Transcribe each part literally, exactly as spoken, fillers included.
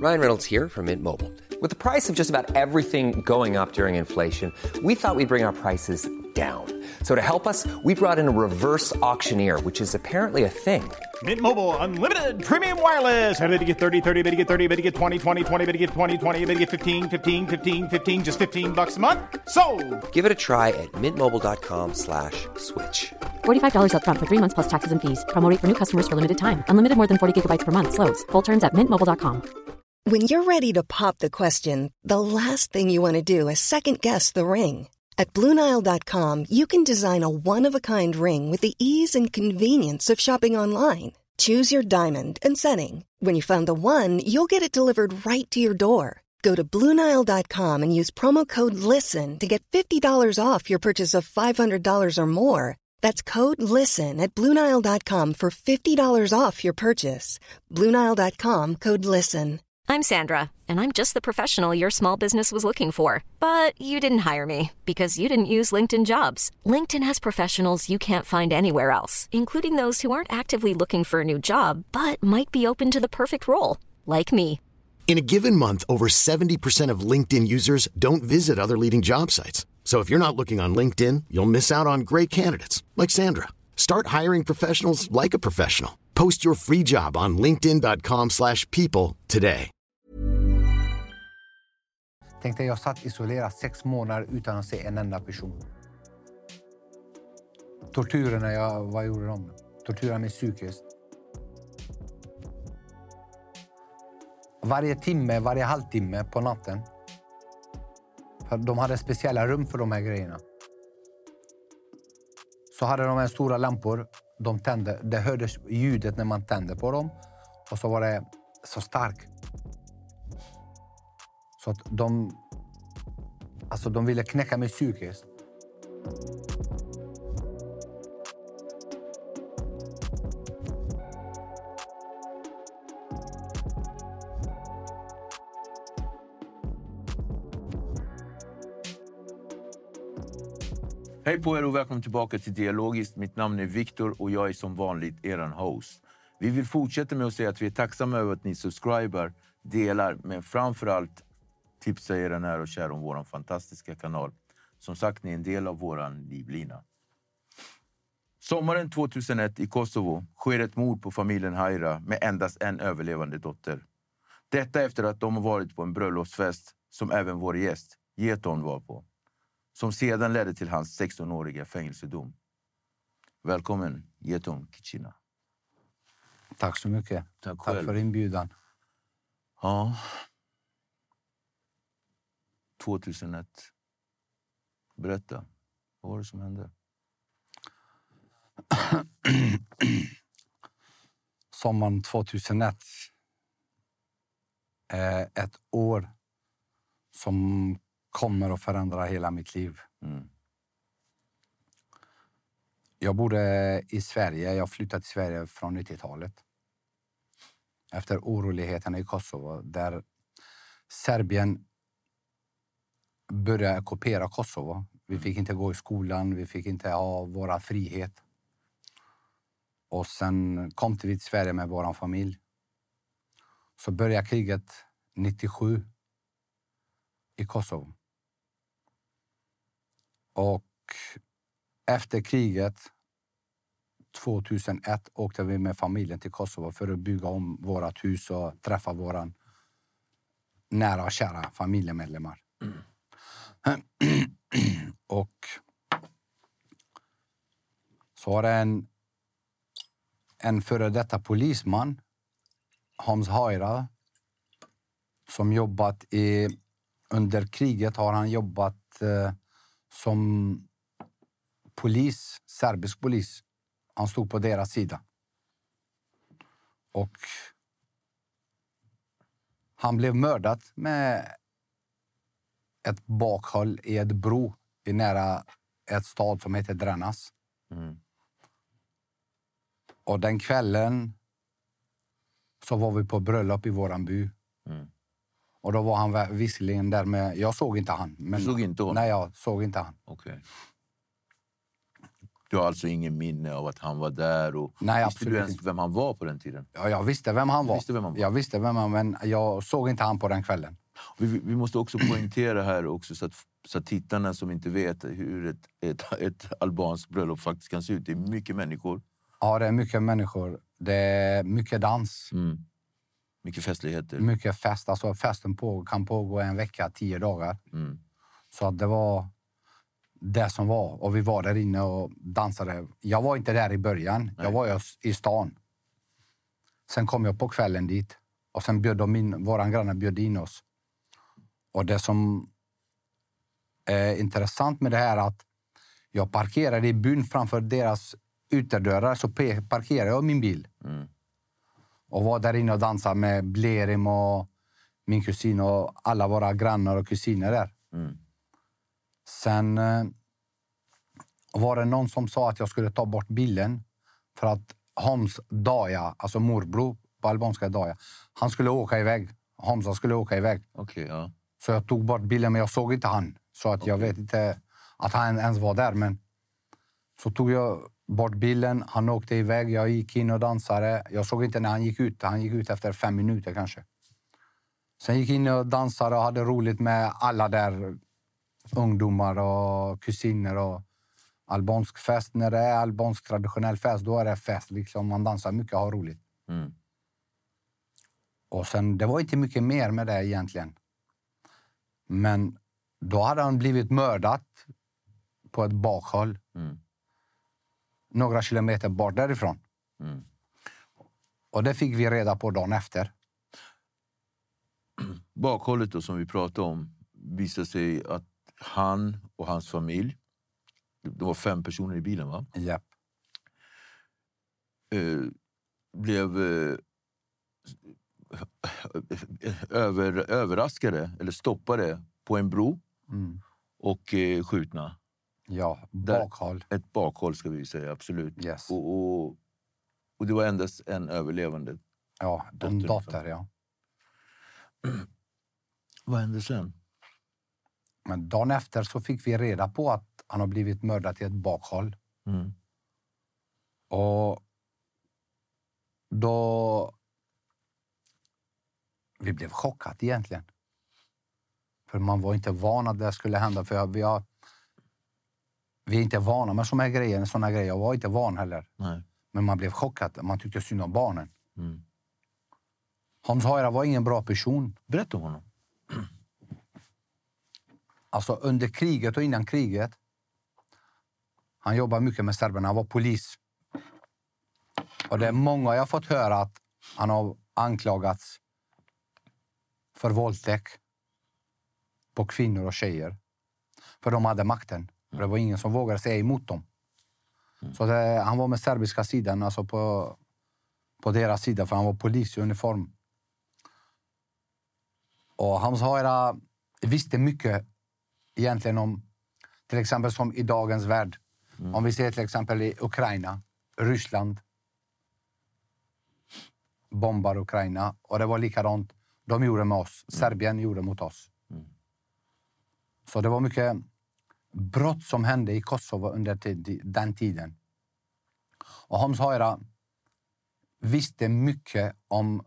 Ryan Reynolds here from Mint Mobile. With the price of just about everything going up during inflation, we thought we'd bring our prices down. So to help us, we brought in a reverse auctioneer, which is apparently a thing. Mint Mobile Unlimited Premium Wireless. How to get thirty, thirty, how to get thirty, how to get twenty, twenty, twenty, how to get twenty, twenty, how to get fifteen, fifteen, fifteen, fifteen, just fifteen bucks a month? Sold! Give it a try at mintmobile.com slash switch. forty-five dollars up front for three months plus taxes and fees. Promo rate for new customers for limited time. Unlimited more than forty gigabytes per month. Slows full terms at mint mobile dot com. When you're ready to pop the question, the last thing you want to do is second-guess the ring. At Blue Nile dot com, you can design a one-of-a-kind ring with the ease and convenience of shopping online. Choose your diamond and setting. When you find the one, you'll get it delivered right to your door. Go to Blue Nile dot com and use promo code LISTEN to get fifty dollars off your purchase of five hundred dollars or more. That's code LISTEN at Blue Nile dot com for fifty dollars off your purchase. Blue Nile dot com, code LISTEN. I'm Sandra, and I'm just the professional your small business was looking for. But you didn't hire me because you didn't use LinkedIn Jobs. LinkedIn has professionals you can't find anywhere else, including those who aren't actively looking for a new job, but might be open to the perfect role, like me. In a given month, over seventy percent of LinkedIn users don't visit other leading job sites. So if you're not looking on LinkedIn, you'll miss out on great candidates like Sandra. Start hiring professionals like a professional. Post your free job on linkedin dot com slash people today. Tänkte jag satt isolerad sex månader utan att se en enda person. Tortyrerna, jag, vad gjorde de? Tortyrade mig psykiskt. Varje timme, varje halvtimme på natten. De hade speciella rum för de här grejerna. Så hade de här stora lampor. De tände. Det hördes ljudet när man tände på dem. Och så var det så starkt. Så att de, alltså de ville knäcka mig psykiskt. Hej på er och välkommen tillbaka till Dialogiskt. Mitt namn är Viktor och jag är som vanligt eran host. Vi vill fortsätta med att säga att vi är tacksamma över att ni subscriber, delar, men framförallt tipsa era nära och kära om vår fantastiska kanal. Som sagt, ni är en del av våran livlina. Sommaren tjugohundraett i Kosovo sker ett mord på familjen Hayra med endast en överlevande dotter. Detta efter att de har varit på en bröllopsfest som även vår gäst, Jeton, var på. Som sedan ledde till hans sextonåriga fängelsedom. Välkommen, Jeton Kicina. Tack så mycket. Tack, Tack för inbjudan. Ja. tjugohundraett. Berätta. Vad var det som hände? Sommaren tjugohundraett är ett år som kommer att förändra hela mitt liv. Mm. Jag bodde i Sverige. Jag flyttade till Sverige från nittiotalet. Efter oroligheterna i Kosovo. Där Serbien började ockupera Kosovo. Vi fick inte gå i skolan. Vi fick inte ha vår frihet. Och sen kom vi till Sverige med vår familj. Så började kriget nittiosju i Kosovo. Och efter kriget tjugohundraett åkte vi med familjen till Kosovo för att bygga om vårt hus och träffa våra nära och kära familjemedlemmar. Mm. Och så var det en, en före detta polisman, Hans Hayra, som jobbat i, under kriget har han jobbat eh, som polis, serbisk polis. Han stod på deras sida. Och han blev mördad med ett bakhåll i ett bro i nära ett stad som heter Drenas. Mm. Och den kvällen så var vi på bröllop i våran by. Mm. Och då var han visserligen där med... Jag såg inte han. Men, du såg inte honom? Nej, jag såg inte han. Okej. Okay. Du har alltså ingen minne av att han var där? Och Nej, visste du ens vem han var på den tiden? Ja, jag visste vem han var. Visste vem han var. Jag visste vem han var, men jag såg inte han på den kvällen. Vi, vi måste också poängtera här också så att, så att tittarna som inte vet hur ett, ett, ett albanskt bröllop faktiskt kan se ut. Det är mycket människor. Ja, det är mycket människor. Det är mycket dans. Mm. Mycket festligheter. Mycket fest. Alltså festen på, kan pågå en vecka, tio dagar. Mm. Så att det var det som var. Och vi var där inne och dansade. Jag var inte där i början. Nej. Jag var ju i stan. Sen kom jag på kvällen dit. Och sen bjöd de in, våran grannar bjöd in oss. Och det som är intressant med det här är att jag parkerade i byn framför deras utedörrar. Så parkerade jag min bil. Mm. Och var där inne och dansade med Blerim och min kusin och alla våra grannar och kusiner där. Mm. Sen eh, var det någon som sa att jag skulle ta bort bilen för att Homs Daya, alltså morbror på albanska Daya, han skulle åka iväg. Homsa skulle åka iväg. Okay, ja. Så jag tog bort bilen, men jag såg inte han. Så att okay. Jag vet inte att han ens var där. Men så tog jag bort bilen, han åkte iväg, jag gick in och dansade. Jag såg inte när han gick ut, han gick ut efter fem minuter kanske. Sen gick jag in och dansade och hade roligt med alla där. Ungdomar och kusiner och albansk fest. När det är albansk traditionell fest, då är det fest. Liksom, man dansar mycket och har roligt. Mm. Och sen, det var inte mycket mer med det egentligen. Men då hade han blivit mördad på ett bakhåll. Mm. Några kilometer bort därifrån. Mm. Och det fick vi reda på dagen efter. Bakhållet då, som vi pratade om, visade sig att han och hans familj, det var fem personer i bilen, va? Ja. Eh, blev eh, över, överraskade eller stoppade på en bro mm. och eh, skjutna. Ja, bakhåll. Där, ett bakhåll ska vi säga, absolut. Yes. Och, och, och det var endast en överlevande. Ja, en dotter, ja. Vad hände sen? Men dagen efter så fick vi reda på att han har blivit mördad i ett bakhåll. Mm. Och då... Vi blev chockade egentligen. För man var inte van att det skulle hända. För vi, har, vi är inte vana med såna här grejer. Såna här grejer. Jag var inte van heller. Nej. Men man blev chockad. Man tyckte synd om barnen. Mm. Homs Hayra var ingen bra person. Berätta om honom. Alltså under kriget och innan kriget. Han jobbade mycket med serberna. Han var polis. Och det är många jag har fått höra att han har anklagats för våldtäkt på kvinnor och tjejer. För de hade makten. För det var ingen som vågade säga emot dem. Mm. Så det, han var med serbiska sidan, alltså på, på deras sida, för han var polis i uniform. Och Homs Hayra visste mycket egentligen om, till exempel som i dagens värld. Mm. Om vi ser till exempel i Ukraina, Ryssland bombar Ukraina. Och det var likadant. De gjorde med oss. Mm. Serbien gjorde mot oss. Mm. Så det var mycket brott som hände i Kosovo under tid, den tiden. Och Homs Hayra visste mycket om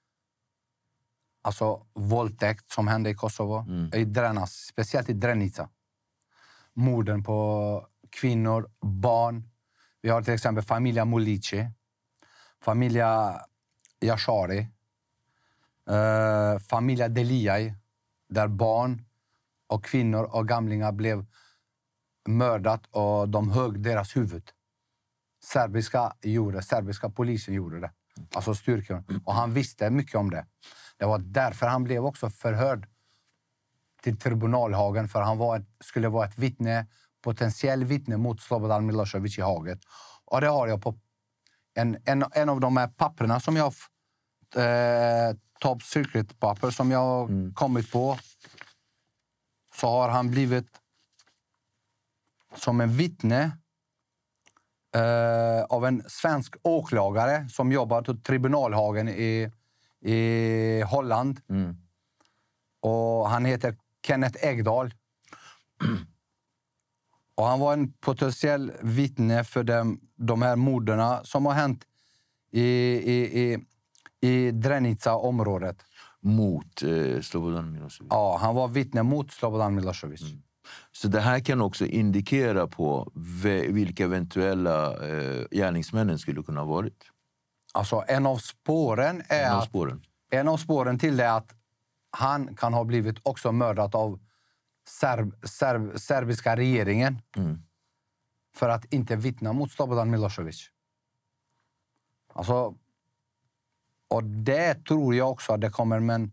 alltså våldtäkt som hände i Kosovo. Mm. I Drenas, speciellt i Drenica. Morden på kvinnor, barn. Vi har till exempel familja Mulici. Familja Yashari. Uh, familja Deliaj. Där barn och kvinnor och gamlingar blev mördat och de högg deras huvud. Serbiska gjorde, serbiska polisen gjorde det. Alltså styrkan. Och han visste mycket om det. Det var därför han blev också förhörd till tribunalhagen. För han var ett, skulle vara ett vittne, potentiell vittne mot Slobodan Milošević i Haget. Och det har jag på en, en, en av de här papperna som jag eh, top secret papper som jag har mm. kommit på. Så har han blivit som en vittne eh, av en svensk åklagare som jobbar på tribunalhagen i, i Holland. Mm. Och han heter Kenneth Egdahl. Och han var en potentiell vittne för de, de här morderna som har hänt i, i, i, i Drenica-området. Mot eh, Slobodan Milosevic? Ja, han var vittne mot Slobodan Milosevic. Mm. Så det här kan också indikera på vilka eventuella eh, gärningsmännen skulle kunna ha varit? Alltså en av spåren är en av att, spåren. En av spåren till det är att han kan ha blivit också mördad av serb, serb, serbiska regeringen. Mm. För att inte vittna mot Slobodan Milosevic. Alltså, och det tror jag också att det kommer, men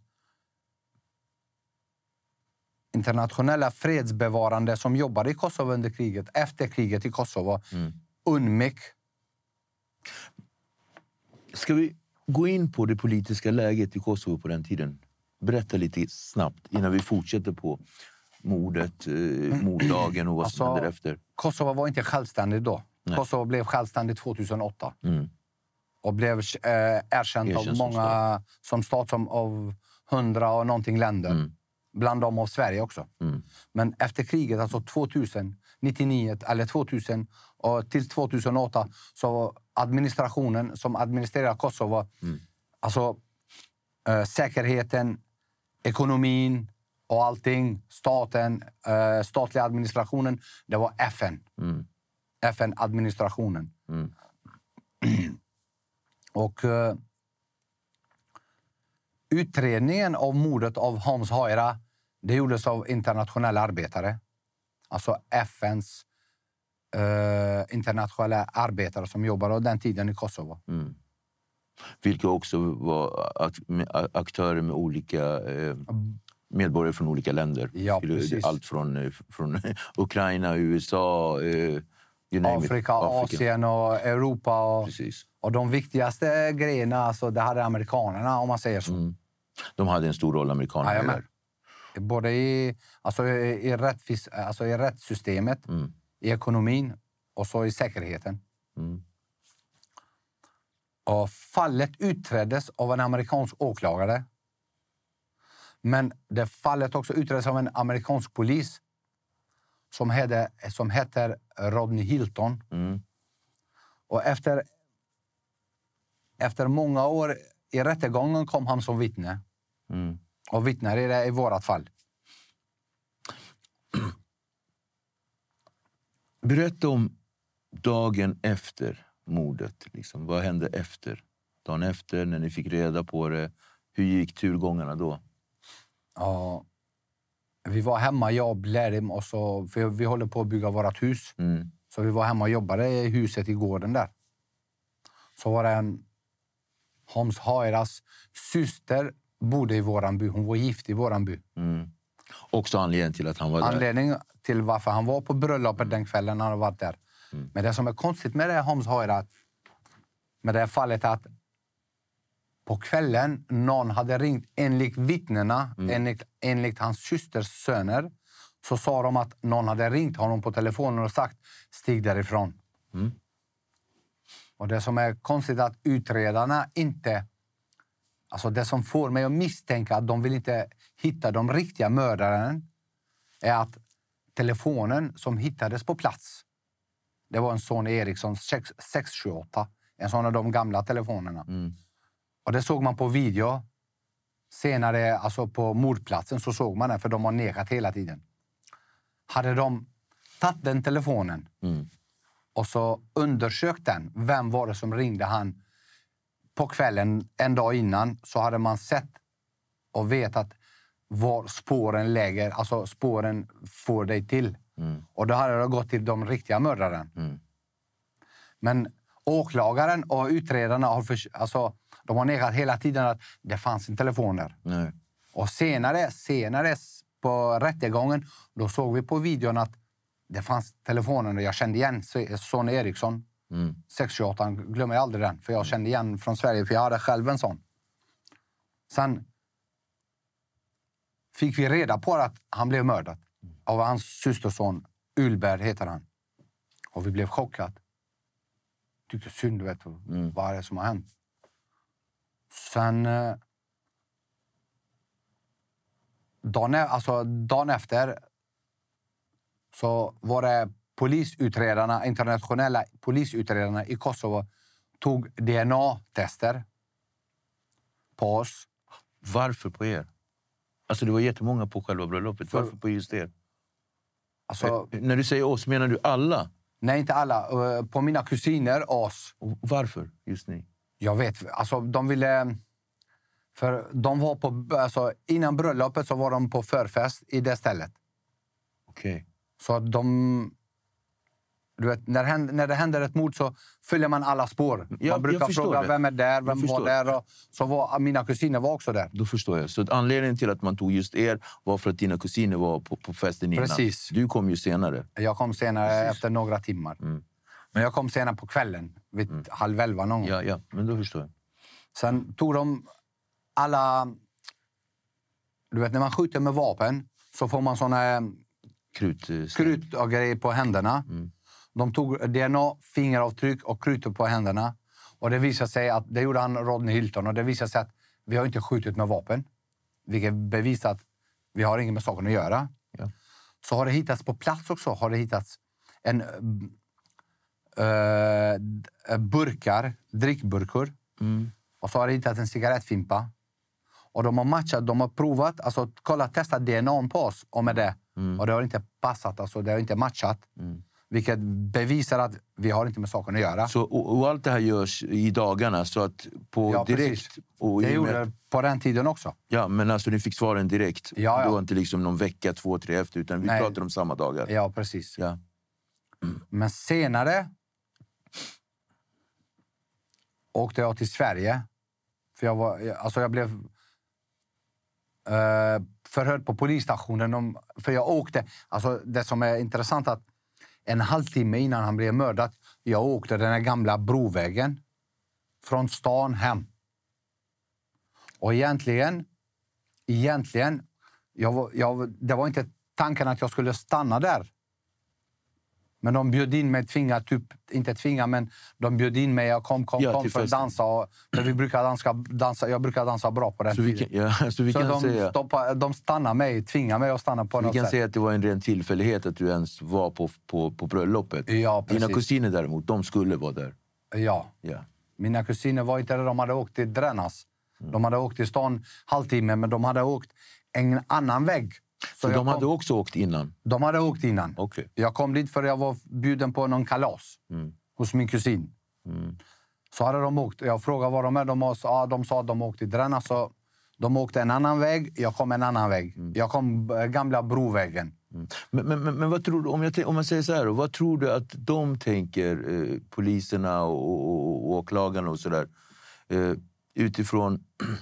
internationella fredsbevarande som jobbade i Kosovo under kriget, efter kriget i Kosovo, mm. U N M I C. Ska vi gå in på det politiska läget i Kosovo på den tiden? Berätta lite snabbt innan vi fortsätter på mordet, eh, morddagen och vad som alltså, händer efter. Kosovo var inte självständigt då. Nej. Kosovo blev självständigt tjugohundraåtta. Mm. Och blev eh, erkänt Erkänt av många som stat, som av hundra och någonting länder. Mm. Bland dem av Sverige också. Mm. Men efter kriget, alltså tvåtusen, nittionio eller tvåtusen och till tjugohundraåtta, så administrationen som administrerar Kosovo, mm. alltså äh, säkerheten, ekonomin och allting, staten, äh, statliga administrationen, det var F N. Mm. F N-administrationen. Mm. Och äh, utredningen av mordet av Homs Haira, det gjordes av internationella arbetare. Alltså F N:s eh, internationella arbetare som jobbade den tiden i Kosovo. Mm. Vilka också var aktörer med olika eh, medborgare från olika länder. Ja, precis. Allt från, från Ukraina, U S A, eh, Afrika, Afrika, Asien och Europa. Och, och de viktigaste grejerna, alltså, det hade amerikanerna, om man säger så. Mm. De hade en stor roll, amerikanerna. Ja, både i, alltså, i, i, rättvis, alltså, i rättssystemet, mm. i ekonomin och så i säkerheten. Mm. Och fallet utreddes av en amerikansk åklagare. Men det fallet också utreddes av en amerikansk polis som, hade, som heter Rodney Hilton. Mm. Och efter, efter många år i rättegången kom han som vittne. Mm. Och vittnar i det i vårat fall. Berätta om dagen efter mordet. Liksom. Vad hände efter? Dagen efter, när ni fick reda på det. Hur gick turgångarna då? Ja, vi var hemma, jag och Blerim, och så, för vi håller på att bygga vårt hus. Mm. Så vi var hemma och jobbade i huset i gården där. Så var det en Homs Hairas syster bodde i våran by. Hon var gift i våran by. Mm. Också anledningen till att han var där? Anledning till varför han var på bröllopet mm. den kvällen han varit där. Mm. Men det som är konstigt med det Homs Haira, med det fallet, är att på kvällen någon hade ringt, enligt vittnena, mm. enligt, enligt hans systers söner, så sa de att någon hade ringt honom på telefonen och sagt stig därifrån. Mm. Och det som är konstigt är att utredarna inte... Alltså det som får mig att misstänka att de vill inte hitta de riktiga mördaren är att telefonen som hittades på plats, det var en Sony Ericsson sex tjugoåtta. En sån av de gamla telefonerna. Mm. Och det såg man på video. Senare, alltså på mordplatsen, så såg man den, för de har nekat hela tiden. Hade de tagit den telefonen mm. och så undersökt den, vem var det som ringde han på kvällen en dag innan, så hade man sett och vetat var spåren lägger, alltså spåren får dig till. Mm. Och då hade det gått till de riktiga mördaren. Mm. Men åklagaren och utredarna har, för, alltså, de har nekat hela tiden att det fanns en telefon där. Nej. Och senare, senare på rättegången, då såg vi på videon att det fanns telefonen och jag kände igen Sony Ericsson. Mm. sex tjugoåtta, glömmer jag aldrig den. För jag kände igen från Sverige, för jag hade själv en sån. Sen fick vi reda på att han blev mördad av hans systerson, Ulberg heter han. Och vi blev chockade. Tyckte synd, du vet, mm. vad är det som har hänt. Sen eh, dagen, alltså, dagen efter så var det polisutredarna, internationella polisutredarna i Kosovo tog D N A-tester på oss. Varför på er? Alltså det var jättemånga på själva bröllopet. För, Varför på just er? Alltså, eh, när du säger oss, menar du alla? Nej, inte alla. Uh, på mina kusiner, oss. Och varför just ni? Jag vet. Alltså, de ville... För de var på... Alltså, innan bröllopet så var de på förfest i det stället. Okej. Okay. Så att de... Du vet, när, händer, när det händer ett mord så följer man alla spår. Ja, man brukar fråga det. Vem är där, vem var där. Och så var, mina kusiner var också där. Då förstår jag. Så anledningen till att man tog just er var för att dina kusiner var på, på festen innan. Precis. Du kom ju senare. Jag kom senare. Precis. Efter några timmar. Mm. Men jag kom senare på kvällen. Vid mm. halv elva någon gång. Ja, ja, men då förstår jag. Sen tog de alla... Du vet, när man skjuter med vapen så får man såna... Krut, krut och grejer på händerna. Mm. De tog D N A, fingeravtryck och krut på händerna. Och det visade sig att, det gjorde han Rodney Hilton, och det visade sig att vi har inte skjutit med vapen. Vilket bevisar att vi har inget med saken att göra. Ja. Så har det hittats på plats också, har det hittats en äh, burkar, drickburkar. Mm. Och så har det hittats en cigarettfimpa. Och de har matchat, de har provat, alltså kolla, testat D N A på oss och med det. Mm. Och det har inte passat, alltså det har inte matchat. Mm. Vilket bevisar att vi har inte med saken att göra. Så, och, och allt det här görs i dagarna så att på ja, direkt... Och det gjorde med, på den tiden också. Ja, men alltså ni fick svaren direkt. Ja, ja. Det var inte liksom någon vecka, två, tre efter, utan vi Nej. pratade om samma dagar. Ja, precis. Ja. Mm. Men senare åkte jag till Sverige. För jag var, alltså jag blev eh, förhörd på polisstationen. Om, för jag åkte, alltså det som är intressant att en halvtimme innan han blev mördad, jag åkte den här gamla brovägen från stan hem. Och egentligen, egentligen, jag var, jag, det var inte tanken att jag skulle stanna där. Men de bjöd in mig, tvinga, typ, inte tvinga, men de bjöd in mig, jag kom, kom, ja, kom för att dansa. Och, för vi brukar dansa, dansa, jag brukar dansa bra på den så tiden. Vi kan, ja, så vi så kan de, säga, stoppa, de stannar mig, tvingar mig att stanna på så något vi kan sätt. säga att det var en ren tillfällighet att du ens var på, på, på bröllopet. Ja, precis. Dina kusiner däremot, de skulle vara där. Ja. ja. Mina kusiner var inte där, de hade åkt till Dränas. Mm. De hade åkt till stan halvtimme, men de hade åkt en annan väg. Så, så de hade kom, också åkt innan? De hade åkt innan. Okay. Jag kom dit för jag var bjuden på någon kalas mm. hos min kusin. Mm. Så hade de åkt. Jag frågade var de är. De, ja, de sa att de åkte till Dräna. Så de åkte en annan väg. Jag kom en annan väg. Mm. Jag kom gamla brovägen. Mm. Men, men, men, men vad tror du, om, jag, om man säger så här, vad tror du att de tänker, eh, poliserna och, och, och åklagarna och sådär, eh, utifrån...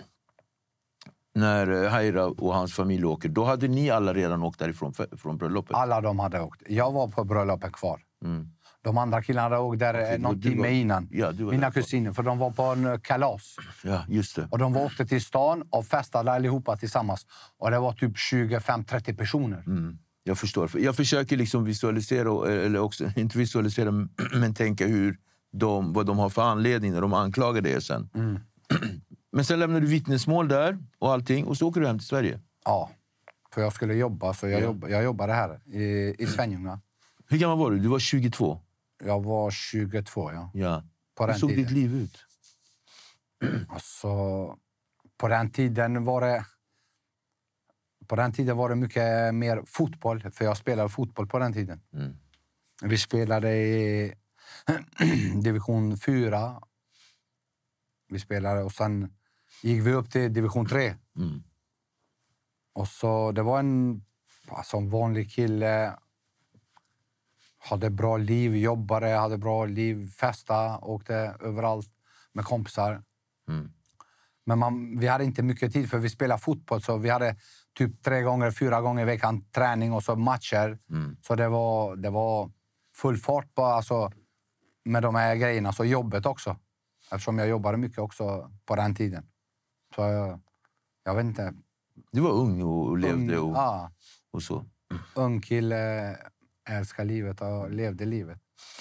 När Haira och hans familj åker, då hade ni alla redan åkt därifrån från bröllopet? Alla de hade åkt. Jag var på bröllopet kvar. Mm. De andra killarna hade åkt där okay, någon timme var, innan. Ja, mina kusiner, för de var på en kalas. Ja, just det. Och de var åkte till stan och festade allihopa tillsammans. Och det var typ tjugofem trettio personer. Mm. Jag förstår. Jag försöker liksom visualisera, eller också, inte visualisera, men tänka hur de, vad de har för anledning när de anklagar det sen. Mm. Men sen lämnar du vittnesmål där och allting och så åker du hem till Sverige? Ja, för jag skulle jobba, så jag, ja. jobb, jag jobbade här i, i Svenljunga. Hur gammal var du? Du var tjugotvå? Jag var tjugotvå, ja. Ja. På Hur såg tiden. ditt liv ut? Alltså, på den tiden var det... På den tiden var det mycket mer fotboll, för jag spelade fotboll på den tiden. Mm. Vi spelade i division fyra. Vi spelade och sen gick vi upp till division tre. Mm. Och så det var en, alltså en vanlig kille. Hade bra liv, jobbade, hade bra liv, festa, åkte överallt med kompisar. Mm. Men man, vi hade inte mycket tid för vi spelade fotboll, så vi hade typ tre gånger, fyra gånger i veckan träning och så matcher. Mm. Så det var, det var full fart på, alltså, med de här grejerna, så jobbet också. Eftersom jag jobbade mycket också på den tiden. Så jag, jag vet inte. Du var ung och levde och, ja. och så. Ung kille, älskar livet och levde livet.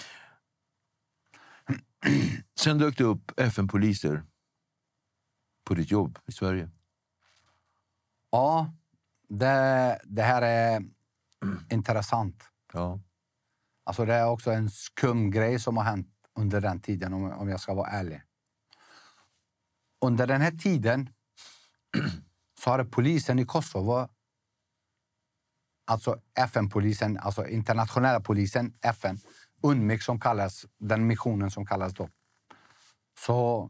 Sen dök det upp F N-poliser på ditt jobb i Sverige. Ja, det, det här är intressant. Ja. Alltså det är också en skum grej som har hänt under den tiden, om, om jag ska vara ärlig. Under den här tiden så har polisen i Kosovo, alltså F N-polisen, alltså internationella polisen, F N, U N M I C som kallas, den missionen som kallas då. Så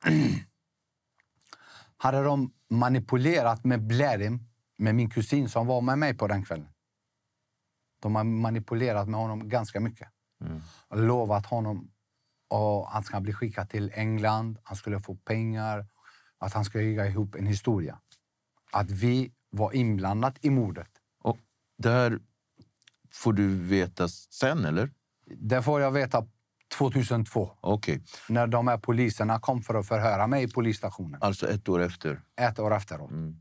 hade de manipulerat med Blerim, med min kusin som var med mig på den kvällen. De har manipulerat med honom ganska mycket. Mm. Och lovat honom att han ska bli skickad till England, han skulle få pengar, att han skulle lägga ihop en historia. Att vi var inblandat i mordet. Och det här får du veta sen, eller? Det får jag veta tjugohundratvå. Okej. Okay. När de här poliserna kom för att förhöra mig i polisstationen. Alltså ett år efter? Ett år efteråt. Mm.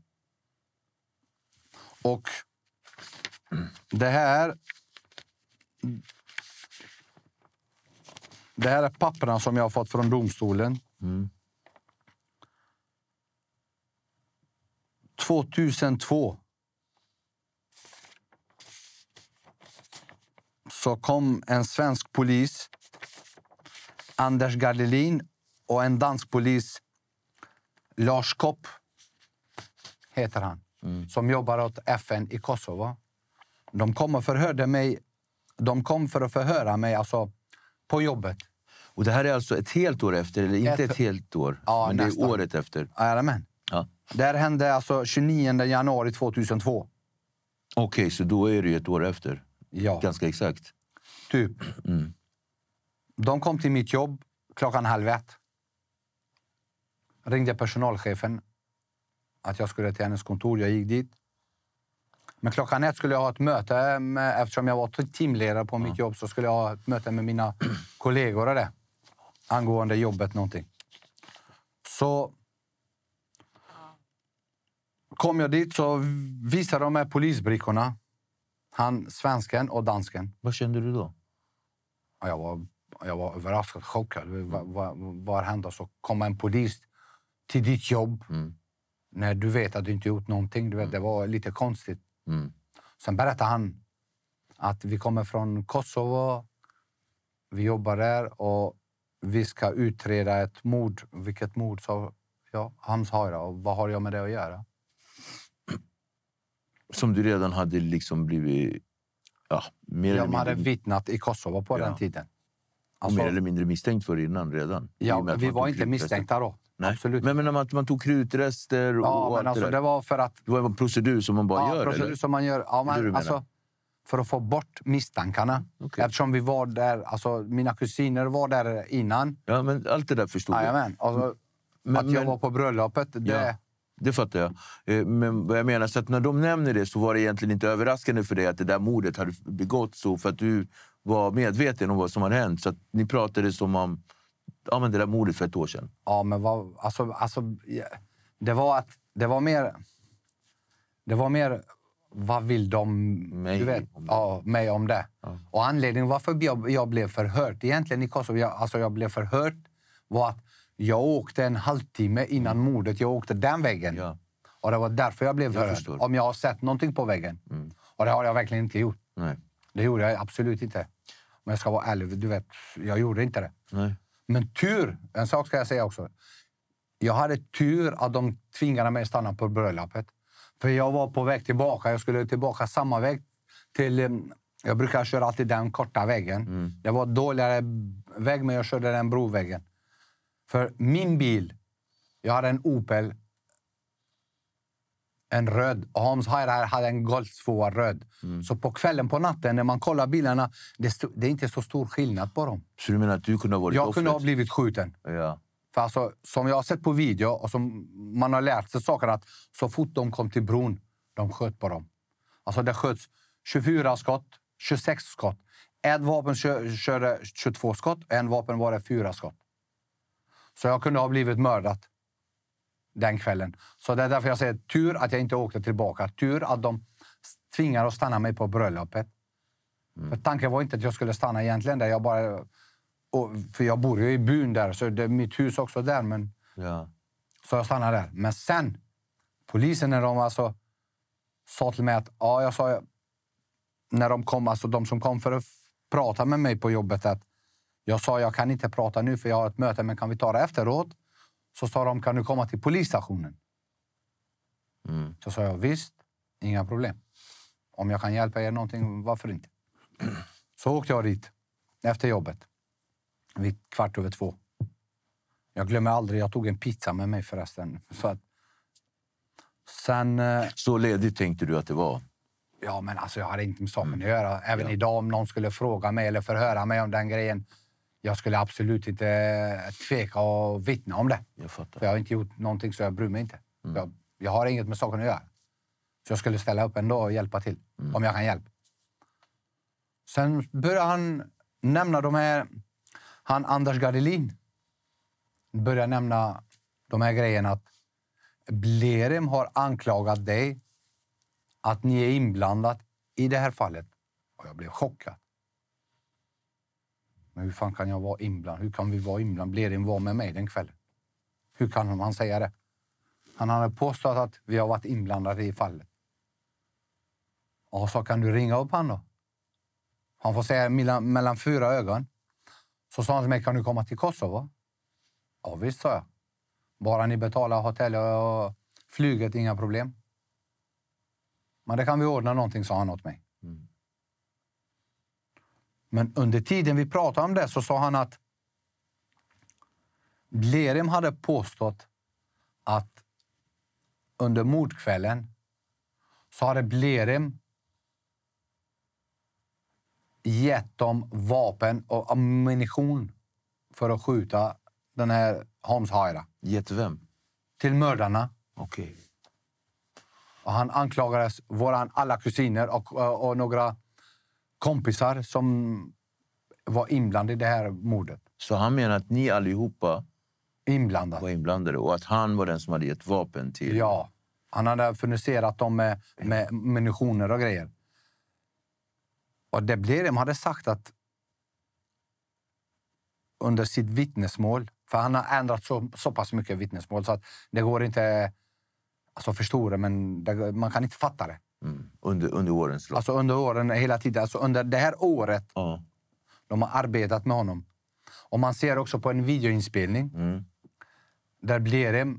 Och det här... Det här är papperna som jag har fått från domstolen. Mm. tjugohundratvå så kom en svensk polis, Anders Gardelin, och en dansk polis, Lars Kopp heter han, mm. som jobbar åt F N i Kosovo. De kom och förhörde mig. De kom för att förhöra mig alltså på jobbet. Och det här är alltså ett helt år efter, eller inte ett, ett helt år, ja, men det nästan. är året efter. Jajamän. Ja. Det här hände alltså tjugonionde januari tjugohundratvå. Okej, okay, så då är det ju ett år efter. Ja. Ganska exakt. Typ. Mm. De kom till mitt jobb klockan halv ett. Ringde personalchefen att jag skulle till hennes kontor. Jag gick dit. Men klockan ett skulle jag ha ett möte med, eftersom jag var teamledare på mitt jobb, så skulle jag ha ett möte med mina kollegor och det. Angående jobbet någonting. Så kom jag dit, så visade de med polisbrickorna. Han, svensken och dansken. Vad kände du då? Jag var, jag var överraskad, chockad. Vad, vad, vad hände? Så kom en polis till ditt jobb. Mm. När du vet att du inte gjort någonting. Du vet, det var lite konstigt. Mm. Sen berättade han att vi kommer från Kosovo. Vi jobbar där och vi ska utreda ett mord. Vilket mord? Så ja, Hams Haira. Och vad har jag med det att göra? Som du redan hade liksom blivit... Ja, mer jag eller hade mindre... vittnat i Kosovo på ja. den tiden. Alltså, mer eller mindre misstänkt för innan redan. Ja, vi var inte misstänkta då. Nej. Absolut. Men, men när man, man tog krutrester och, ja, och men allt alltså, det där. Det var för att... Det var en procedur som man bara ja, gör, procedur eller? som man gör. Ja, men, alltså, för att få bort misstankarna. Okay. Eftersom vi var där, alltså mina kusiner var där innan. Ja, men allt det där förstod jag. Jajamän. Alltså, men, att jag men, var på bröllopet, det... Ja, det fattar jag. Men vad jag menar, så att när de nämner det så var det egentligen inte överraskande för dig att det där mordet hade begått så, för att du var medveten om vad som hade hänt. Så att ni pratade som om ja, men det där mordet för ett år sedan. Ja, men vad, alltså, alltså, det var att det var mer det var mer vad vill de mig, du vet, om, ja, mig om det. Ja. Och anledningen varför jag, jag blev förhört egentligen i Kosovo, jag, alltså jag blev förhört var att jag åkte en halvtimme innan mm. mordet. Jag åkte den vägen. Ja. Och det var därför jag blev förhörd. Jag om jag har sett någonting på vägen. Mm. Och det har jag verkligen inte gjort. Nej. Det gjorde jag absolut inte. Men jag ska vara ärlig, du vet, jag gjorde inte det. Nej. Men tur, en sak ska jag säga också. Jag hade tur att de tvingade mig stanna på bröllopet. För jag var på väg tillbaka. Jag skulle tillbaka samma väg till... Jag brukar köra alltid den korta vägen. Mm. Det var dåligare väg, men jag körde den brovägen. För min bil, jag hade en Opel, en röd. Och Hams Haira hade en Golf två röd. Mm. Så på kvällen, på natten, när man kollar bilarna, det, st- det är inte så stor skillnad på dem. Så du menar att du kunde ha varit Jag offret? kunde ha blivit skjuten. Ja. För alltså, som jag har sett på video och som man har lärt sig saker, att så fort de kom till bron, de sköt på dem. Alltså det sköts tjugofyra skott, tjugosex skott. Ett vapen kö- körde tjugotvå skott, en vapen var det fyra skott. Så jag kunde ha blivit mördad den kvällen. Så det är därför jag säger tur att jag inte åkte tillbaka. Tur att de tvingade att stanna mig på bröllopet. Mm. För tanken var inte att jag skulle stanna egentligen där. Jag bara, och, för jag bor ju i byn där, så det är mitt hus också där. Men, ja. Så jag stannade där. Men sen, polisen när de alltså sa till mig att, ja jag sa, när de kom, alltså de som kom för att prata med mig på jobbet att jag sa jag kan inte prata nu för jag har ett möte, men kan vi ta det efteråt? Så sa de, kan du komma till polisstationen? Mm. Så sa jag, visst, inga problem. Om jag kan hjälpa er någonting, varför inte? Så åkte jag dit efter jobbet. Vid kvart över två. Jag glömmer aldrig, jag tog en pizza med mig förresten. Så att, sen... Så ledigt tänkte du att det var? Ja, men alltså jag hade inte med saken att göra. Även ja. idag om någon skulle fråga mig eller förhöra mig om den grejen. Jag skulle absolut inte tveka och vittna om det. Jag fattar. För jag har inte gjort någonting så jag bryr mig inte. Mm. Jag, jag har inget med saken att göra. Så jag skulle ställa upp ändå och hjälpa till. Mm. Om jag kan hjälpa. Sen började han nämna de här... Han Anders Gardelin började nämna de här grejerna att Blerim har anklagat dig att ni är inblandat i det här fallet. Och jag blev chockad. Men hur fan kan jag vara inblandad? Hur kan vi vara inblandade? Blerim var med mig den kvällen. Hur kan han säga det? Han hade påstått att vi har varit inblandade i fallet. Och så kan du ringa upp han då? Han får säga mellan, mellan fyra ögon. Så sa han till mig, kan du komma till Kosovo? Ja visst, sa jag. Bara ni betalar hotell och flyget, inga problem. Men det kan vi ordna någonting, sa han åt mig. Mm. Men under tiden vi pratade om det så sa han att Blerim hade påstått att under mordkvällen så hade Blerim gett dem vapen och ammunition för att skjuta den här Holmes Haira. Gett vem? Till mördarna. Okej. Okay. Och han anklagades, våran alla kusiner och, och, och några kompisar som var inblandade i det här mordet. Så han menar att ni allihopa inblandade. var inblandade och att han var den som hade gett vapen till... Ja, han hade furniserat dem med, med munitioner och grejer. Och det blev de hade sagt att under sitt vittnesmål, för han har ändrat så, så pass mycket vittnesmål så att det går inte alltså förstora, men det, man kan inte fatta det. Mm. Under, under årens lopp? Alltså under åren hela tiden. Alltså under det här året uh. de har arbetat med honom. Och man ser också på en videoinspelning mm. där Blerim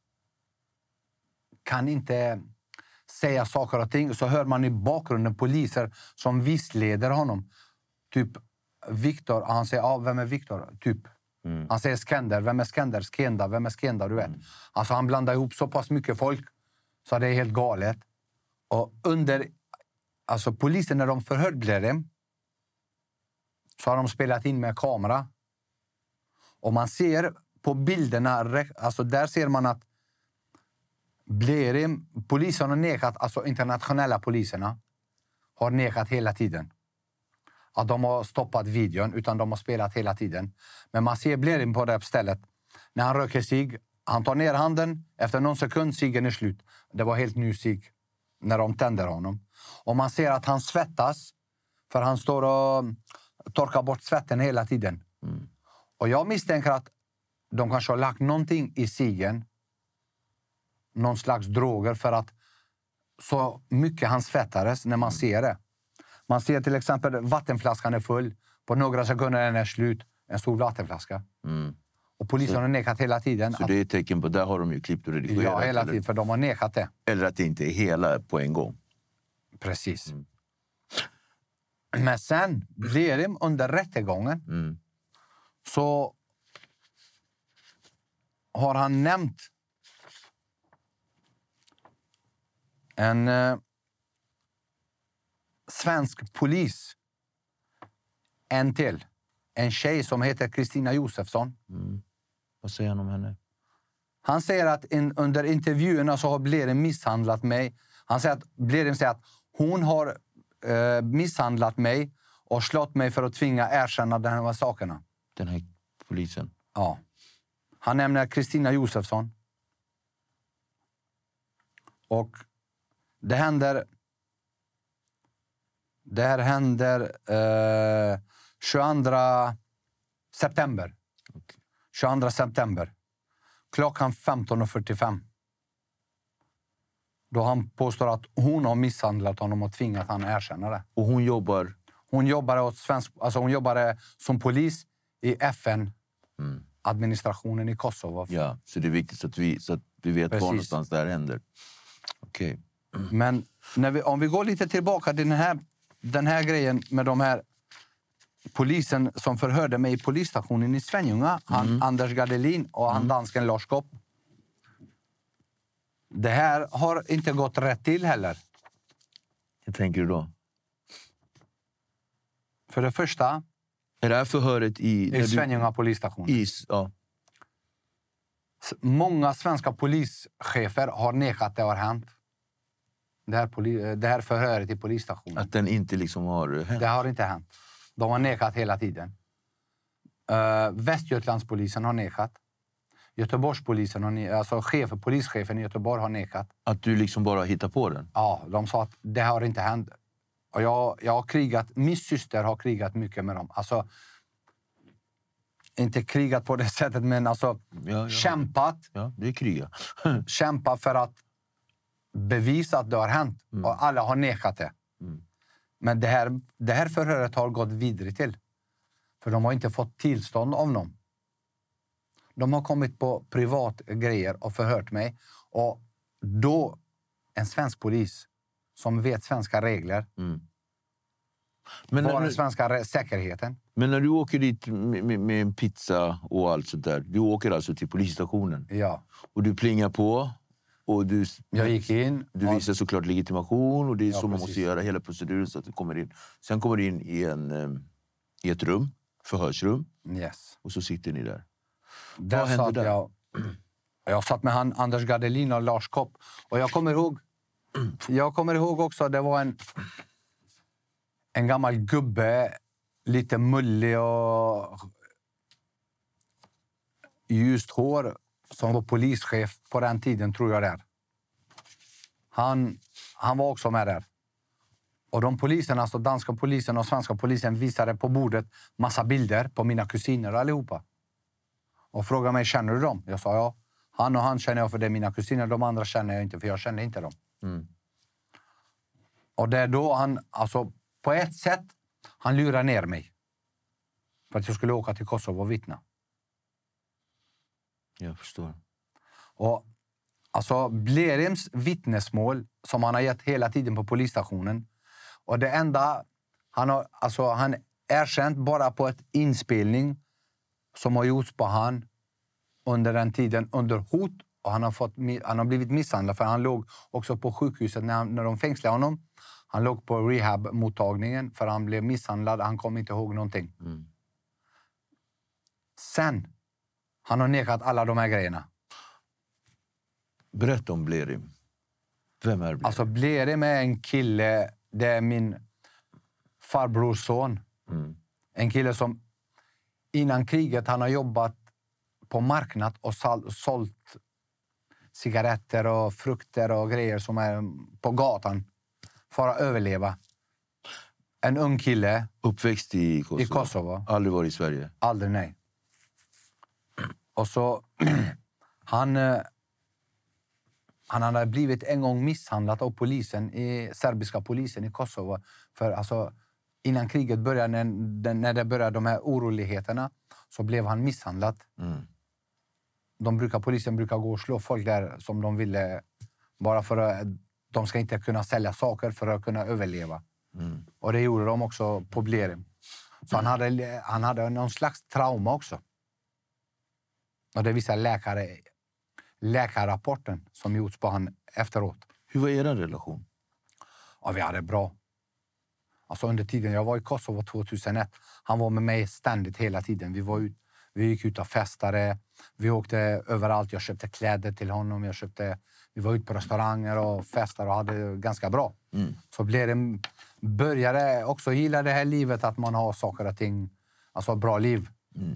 kan inte säga saker och ting. Så hör man i bakgrunden poliser som vissleder honom. Typ Viktor, han säger, ah, vem är Viktor? Typ. Mm. Han säger Skender, vem är Skender? Skenda, vem är Skenda? Du vet. Mm. Alltså han blandar ihop så pass mycket folk så det är helt galet. Och under, alltså polisen när de förhörde Blerim så har de spelat in med kamera. Och man ser på bilderna, alltså där ser man att Blerim, polisen har nekat, alltså internationella poliserna har nekat hela tiden. Att de har stoppat videon, utan de har spelat hela tiden. Men man ser Blerim på det här stället. När han röker sig, han tar ner handen, efter någon sekund cigen är slut. Det var helt ny cig när de tänder honom. Och man ser att han svettas, för han står och torkar bort svetten hela tiden. Mm. Och jag misstänker att de kanske har lagt någonting i cigen, någon slags droger, för att så mycket han svettades när man ser det. Man ser till exempel vattenflaskan är full. På några sekunder är den slut. En stor vattenflaska. Mm. Och polisen så, har nekat hela tiden. Så att, det är ett tecken på, där har de ju klippt och redigerat. Ja, hela tiden, eller, för de har nekat det. Eller att det inte är hela på en gång. Precis. Mm. Men sen blir det under rättegången mm. så har han nämnt en eh, svensk polis. En till. En tjej som heter Kristina Josefsson. Mm. Vad säger han om henne? Han säger att in, under intervjuerna så har Blerim misshandlat mig. Han säger att Blerim säger att hon har eh, misshandlat mig och slått mig för att tvinga erkänna de här sakerna. Den här polisen? Ja. Han nämner Kristina Josefsson. Och det händer... Det här händer eh, tjugoandra september. Okay. tjugoandra september. Klockan femton fyrtiofem. Då han påstår att hon har misshandlat honom och tvingat han erkänna det. Och hon jobbar? Hon jobbade, åt svensk, alltså hon jobbade som polis i F N-administrationen mm. i Kosovo. Ja, så det är viktigt så att vi, så att vi vet Precis. Var någonstans det här händer. Okej. Okay. Mm. Men när vi, om vi går lite tillbaka till den här, den här grejen med de här polisen som förhörde mig i polisstationen i Svenljunga, han mm. Anders Gardelin och han mm. dansken Lars Kopp. Det här har inte gått rätt till heller. Hur tänker du då? För det första... Är det här förhöret i... I Svenljunga polisstation. Is, ja. Många svenska polischefer har nekat det har hänt. Det här, poli, det här förhöret i polisstationen. Att den inte liksom har hänt? Det har inte hänt. De har nekat hela tiden. Uh, Västgötlandspolisen har nekat. Göteborgspolisen har nekat. Alltså chef, polischefen i Göteborg har nekat. Att du liksom bara hittar på den? Ja, de sa att det har inte hänt. Och jag, jag har krigat, min syster har krigat mycket med dem. Alltså, inte krigat på det sättet, men alltså ja, ja. kämpat. Ja, det är kriga. kämpat för att bevisa att det har hänt. Mm. Och alla har nekat det. Mm. Men det här, det här förhöret har gått vidare till. För de har inte fått tillstånd av någon. De har kommit på privat grejer och förhört mig. Och då, en svensk polis som vet svenska regler. Mm. Men var den svenska säkerheten. Men när du åker dit med, med, med en pizza och allt sånt där. Du åker alltså till polisstationen. Ja. Och du plingar på. Och du, jag gick in. Du och... visar såklart legitimation. Och det är ja, så man precis. måste göra hela proceduren så att du kommer in. Sen kommer du in i, en, i ett rum. Förhörsrum. Yes. Och så sitter ni där. där Vad händer där? Jag, jag satt med han, Anders Gardelin och Lars Kopp. Och jag kommer ihåg... Jag kommer ihåg också att det var en... En gammal gubbe. Lite mullig och... Ljust hår. Som var polischef på den tiden, tror jag där. Han, han var också med där. Och de poliserna, alltså danska polisen och svenska polisen, visade på bordet massa bilder på mina kusiner allihopa. Och frågade mig, känner du dem? Jag sa ja. Han och han känner jag för det är mina kusiner. De andra känner jag inte, för jag känner inte dem. Mm. Och det är då han, alltså på ett sätt, han lurar ner mig. För att jag skulle åka till Kosovo och vittna. Jag förstår. Och alltså Blerims vittnesmål som han har gett hela tiden på polisstationen. Och det enda han har, alltså han erkänt bara på ett inspelning som har gjorts på han under den tiden under hot. Och han har, fått, han har blivit misshandlad för han låg också på sjukhuset när, han, när de fängslade honom. Han låg på rehab-mottagningen för han blev misshandlad. Han kom inte ihåg någonting. Mm. Sen, han har nekat alla de här grejerna. Berätta om Blerim. Vem är Blerim? Alltså Blerim är en kille, det är min farbrors son. Mm. En kille som innan kriget han har jobbat på marknad och sal- sålt cigaretter och frukter och grejer som är på gatan för att överleva. En ung kille. Uppväxt i Kosovo? I Kosovo. Aldrig varit i Sverige? Aldrig, nej. Och så han, han hade blivit en gång misshandlad av polisen, i serbiska polisen i Kosovo. För alltså, innan kriget började, när, när det började de här oroligheterna, så blev han misshandlad. Mm. De brukar, polisen brukar gå och slå folk där som de ville, bara för att de ska inte kunna sälja saker för att kunna överleva. Mm. Och det gjorde de också på Blerim. Så han hade, han hade någon slags trauma också. Och det visar läkare, läkarrapporten som gjorts på han efteråt. Hur var er relation? Ja, vi hade bra. Alltså under tiden jag var i Kosovo tjugohundraett. Han var med mig ständigt hela tiden. Vi, var ut, vi gick ut och festade. Vi åkte överallt. Jag köpte kläder till honom. Jag köpte, vi var ute på restauranger och festade och hade det ganska bra. Mm. Så blev det, började också gilla det här livet att man har saker och ting. Alltså bra liv. Mm.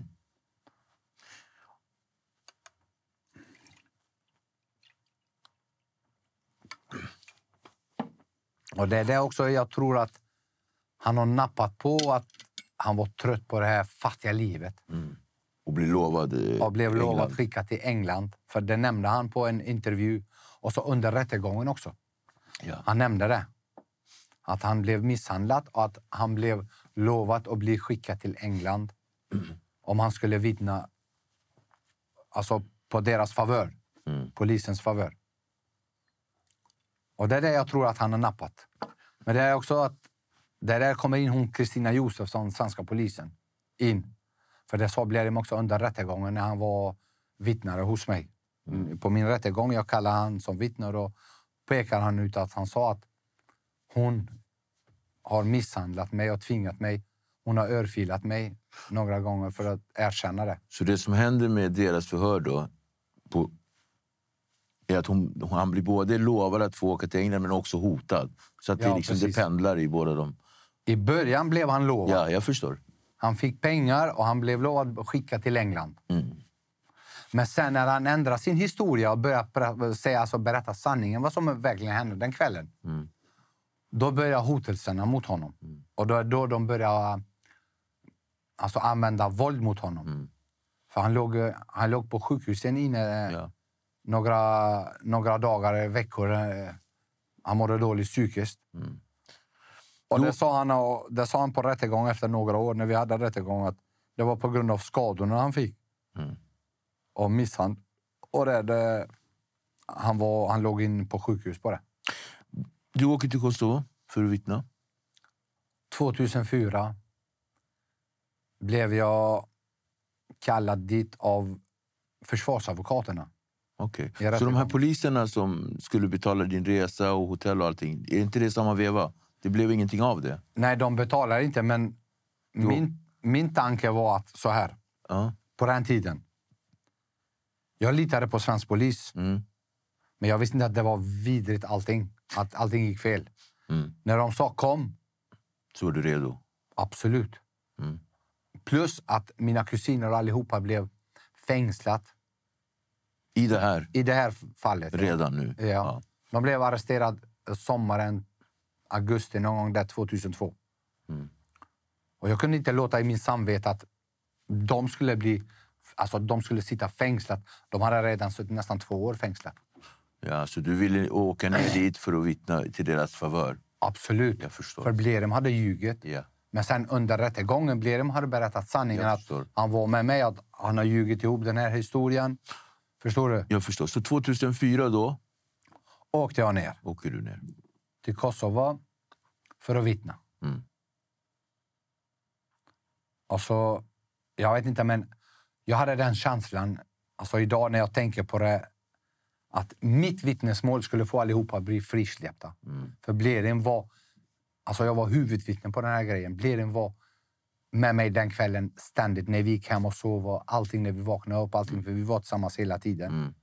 Och det är det också jag tror att han har nappat på, att han var trött på det här fattiga livet. Mm. Och blev lovad i Och blev England. lovad skickat till England. För det nämnde han på en intervju. Och så under rättegången också. Ja. Han nämnde det. att han blev misshandlad och att han blev lovat att bli skickad till England mm. om han skulle vittna alltså på deras favör, mm. polisens favör. Och det är det jag tror att han har nappat. Men det är också att det där kommer in hon Kristina Josefsson, svenska polisen, in. För det så blev det också under rättegången när han var vittnare hos mig. Mm. På min rättegång, jag kallar han som vittne och pekar han ut att han sa att hon har misshandlat mig och tvingat mig. Hon har örfilat mig några gånger för att erkänna det. Så det som händer med deras förhör då på, är att hon, han blir både lovad att få åka till England men också hotad. Så att ja, det, liksom, det pendlar i båda dem. I början blev han lovad. Ja, jag förstår. Han fick pengar och han blev lovad att skicka till England. Mm. Men sen när han ändrade sin historia och började säga, alltså berätta sanningen vad som verkligen hände den kvällen. Mm. Då började hotelserna mot honom. Mm. Och då, då de började alltså, använda våld mot honom. Mm. För han låg, han låg på sjukhusen inne ja. några, några dagar, veckor. Han mådde dåligt psykiskt. Mm. Och det sa, han, det sa han på rättegång efter några år när vi hade rättegång att det var på grund av skadorna han fick. Mm. Och misshandel. Och det, det, han, var, han låg in på sjukhus på det. Du åker till Kosovo för att vittna? tjugohundrafyra blev jag kallad dit av försvarsadvokaterna. Okej. Okay. Så de här poliserna som skulle betala din resa och hotell och allting, är inte det samma veva? Det blev ingenting av det? Nej, de betalar inte, men min, min tanke var att så här. Uh. På den tiden. Jag litade på svensk polis. Mm. Men jag visste inte att det var vidrigt allting. Att allting gick fel. Mm. När de sa kom. Så var du redo? Absolut. Mm. Plus att mina kusiner och allihopa blev fängslat. I det här? I det här fallet. Redan nu? Ja. ja. De blev arresterade sommaren, augusti någon gång där tjugohundratvå. Mm. Och jag kunde inte låta i min samvete att de skulle bli... Alltså de skulle sitta fängslat. De hade redan suttit nästan två år fängslat. Ja, så du ville åka ner dit för att vittna till deras favör? Absolut. Jag förstår. För Blerem hade ljugit. Ja. Men sen under rättegången, Blerem hade berättat sanningen att han var med mig, att han har ljugit ihop den här historien. Förstår du? Jag förstår. Så tjugohundrafyra då? Åkte jag ner. Åker du ner? Till Kosovo för att vittna. Mm. Och så, jag vet inte, men jag hade den känslan, alltså idag när jag tänker på det, att mitt vittnesmål skulle få allihopa bli frisläppta. Mm. För Blerem var, alltså jag var huvudvittnen på den här grejen. Blerem var med mig den kvällen ständigt när vi gick hem och sov och allting när vi vaknade upp, allting, för vi var tillsammans hela tiden. Mm.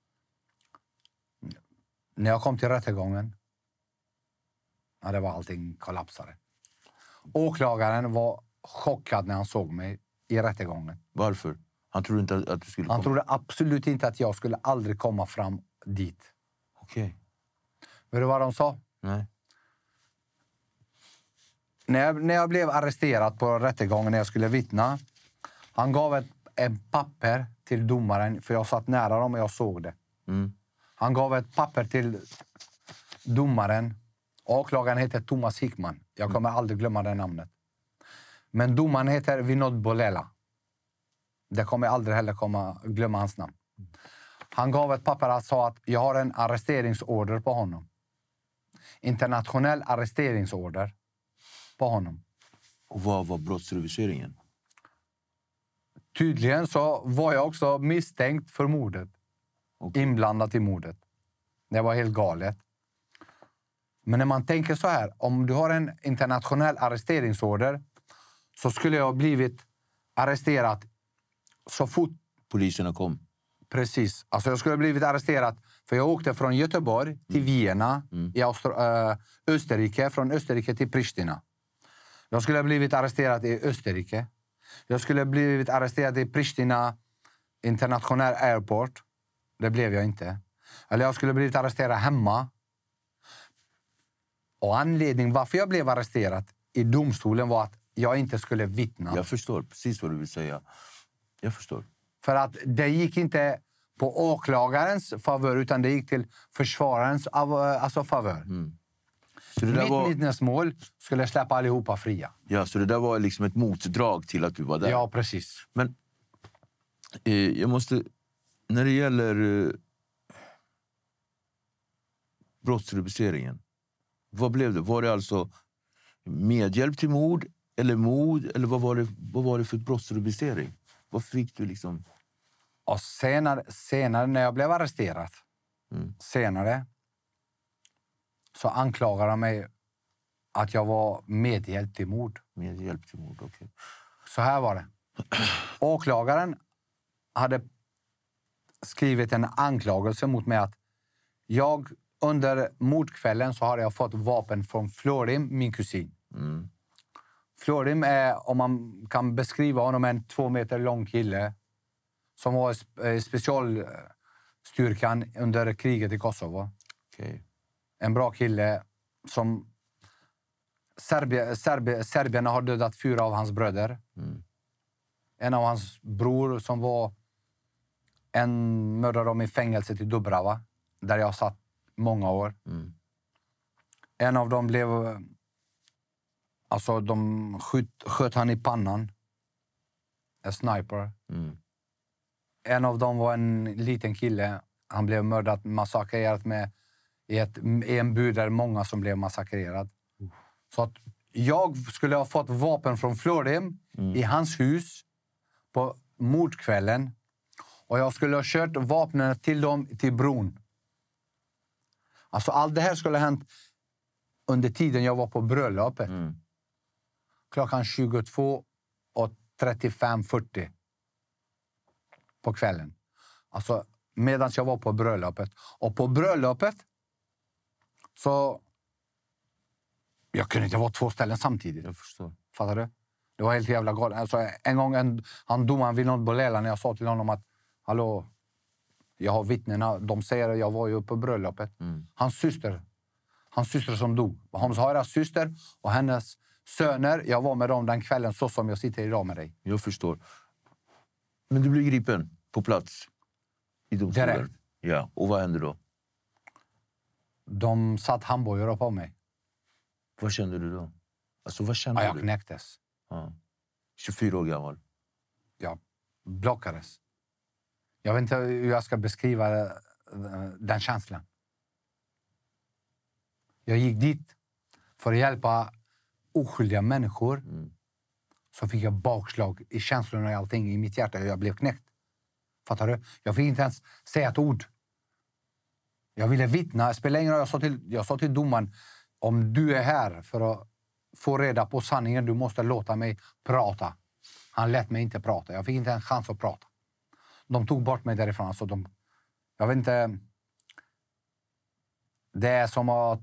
När jag kom till rättegången, ja, det var allting kollapsade. Åklagaren var chockad när han såg mig i rättegången. Varför? Han trodde inte att du skulle komma? Han trodde absolut inte att jag skulle aldrig komma fram dit. Okej. Okay. Vet du vad de sa? Nej. När jag, när jag blev arresterad på rättegången när jag skulle vittna, han gav ett, ett papper till domaren, för jag satt nära dem och jag såg det. Mm. Han gav ett papper till domaren. Åklagaren heter Thomas Hickman. Jag kommer mm. aldrig glömma det namnet. Men domaren heter Vinod Bolela. Det kommer jag aldrig heller komma, glömma hans namn. Han gav ett papper och sa att jag har en arresteringsorder på honom. Internationell arresteringsorder på honom. Och vad var brottsrubriceringen? Tydligen så var jag också misstänkt för mordet. Okay. Inblandad i mordet. Det var helt galet. Men när man tänker så här, om du har en internationell arresteringsorder så skulle jag ha blivit arresterad så fort poliserna kom. Precis. Alltså jag skulle ha blivit arresterad för jag åkte från Göteborg till mm. Vienna mm. i Austro- äh, Österrike, från Österrike till Pristina. Jag skulle ha blivit arresterad i Österrike. Jag skulle ha blivit arresterad i Pristina International Airport. Det blev jag inte. Eller jag skulle ha blivit arresterad hemma. Och anledningen varför jag blev arresterad i domstolen var att jag inte skulle vittna. Jag förstår precis vad du vill säga. Jag förstår. För att det gick inte på åklagarens favör utan det gick till försvararens alltså favör. Mm. Så det där mitt var... vittnesmål skulle jag släppa allihopa fria. Ja, så det där var liksom ett motdrag till att du var där. Ja, precis. Men eh, jag måste... När det gäller eh, brottsrubriceringen. Vad blev det? Var det alltså medhjälp till mord eller mord? Eller vad var det, vad var det för brottsrubricering? Vad fick du liksom... Och senare, senare när jag blev arresterad, mm. senare så anklagade de mig att jag var medhjälp till mord. Medhjälp till mord, okej. Okay. Så här var det. Åklagaren hade skrivit en anklagelse mot mig att jag under mordkvällen så har jag fått vapen från Florim, min kusin. Mm. Florim är, om man kan beskriva honom, en två meter lång kille som var i specialstyrkan under kriget i Kosovo. Okay. En bra kille som Serbien, Serbien, Serbien har dödat fyra av hans bröder. Mm. En av hans bror som var en mördade dem i fängelset i Dubrava, där jag satt många år. Mm. En av dem blev... Alltså, de sköt, sköt han i pannan. En sniper. Mm. En av dem var en liten kille. Han blev mördad, massakrerad med, i, ett, i en by där många som blev massakrerad. Mm. Så att jag skulle ha fått vapen från Florim mm. i hans hus på mordkvällen. Och jag skulle ha kört vapnen till dem till bron. Alltså allt det här skulle ha hänt under tiden jag var på bröllopet. Mm. Klockan tjugotvå och trettiofem fyrtio på kvällen. Alltså medan jag var på bröllopet. Och på bröllopet så... Jag kunde inte vara två ställen samtidigt. Jag förstår. Fattar du? Det var helt jävla galet. Alltså, en gång en, han domaren vid något bolela när jag sa till honom att hallå, jag har vittnena. De säger att jag var ju på bröllopet. Mm. Hans syster. Hans syster som dog. Hans Hairas syster och hennes söner. Jag var med dem den kvällen så som jag sitter idag med dig. Jag förstår. Men du blir gripen på plats i domstolen. Direkt. Ja, och vad hände då? De satt hamburgare på mig. Vad kände du då? Alltså, vad kände ja, jag du? knäcktes. Ja. tjugofyra år gammal. Jag blockades. Jag vet inte hur jag ska beskriva den känslan. Jag gick dit för att hjälpa oskyldiga människor. Mm. Så fick jag bakslag i känslorna och allting i mitt hjärta. Jag blev knäckt. Fattar du? Jag fick inte ens säga ett ord. Jag ville vittna. Jag spelade ingen roll. Jag sa till, jag sa till domaren, om du är här för att få reda på sanningen, du måste låta mig prata. Han lät mig inte prata. Jag fick inte en chans att prata. De tog bort mig därifrån. Alltså de, jag vet inte. Det är som att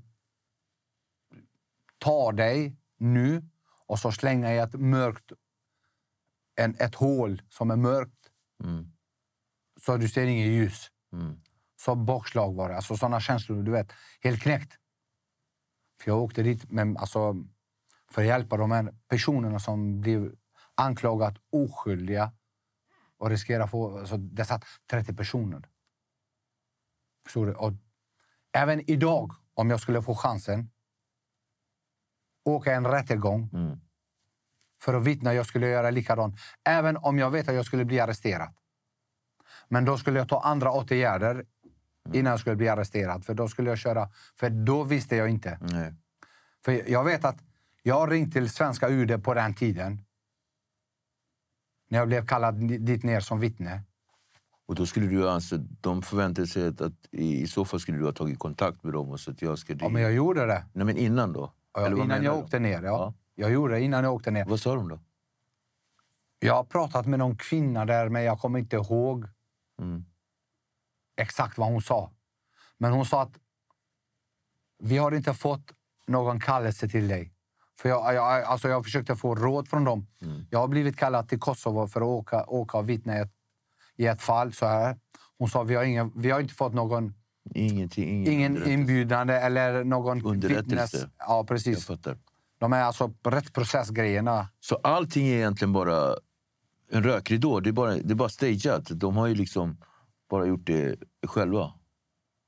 ta dig nu och så slänga i ett mörkt, en, ett hål som är mörkt. Mm. Så du ser ingen ljus. Mm. Så bakslag var det. Alltså sådana känslor, du vet. Helt knäckt. För jag åkte dit med, alltså, för att hjälpa de här personerna som blev anklagat oskyldiga och riskerar att få... Alltså, det satt trettio personer. Förstår du? Och även idag, om jag skulle få chansen åka en rättegång mm. för att vittna, jag skulle göra likadant. Även om jag vet att jag skulle bli arresterad. Men då skulle jag ta andra åtgärder mm. innan jag skulle bli arresterad. För då skulle jag köra... För då visste jag inte. Nej. För jag vet att jag ringde till svenska U D på den tiden. När jag blev kallad dit ner som vittne. Och då skulle du alltså... De förväntade sig att, att i, i så fall skulle du ha tagit kontakt med dem och så att jag skulle... Ja, men jag gjorde det. Nej, men innan då? Ja, innan jag åkte ner, ja. ja. Jag gjorde det innan jag åkte ner. Vad sa de då? Jag har pratat med någon kvinna där, men jag kommer inte ihåg mm. exakt vad hon sa. Men hon sa att vi har inte fått någon kallelse till dig. För jag, jag, alltså jag försökte få råd från dem. Mm. Jag har blivit kallad till Kosovo för att åka, åka och vittna i ett, i ett fall så här. Hon sa vi har, ingen, vi har inte fått någon... Ingenting, ingen ingen inbjudande eller någon underrättelse. Vittnes. Ja, precis. Jag fattar. De är alltså rättsprocessgrejerna. Så allting är egentligen bara en rökridå. Det är bara, det är bara stageat. De har ju liksom bara gjort det själva.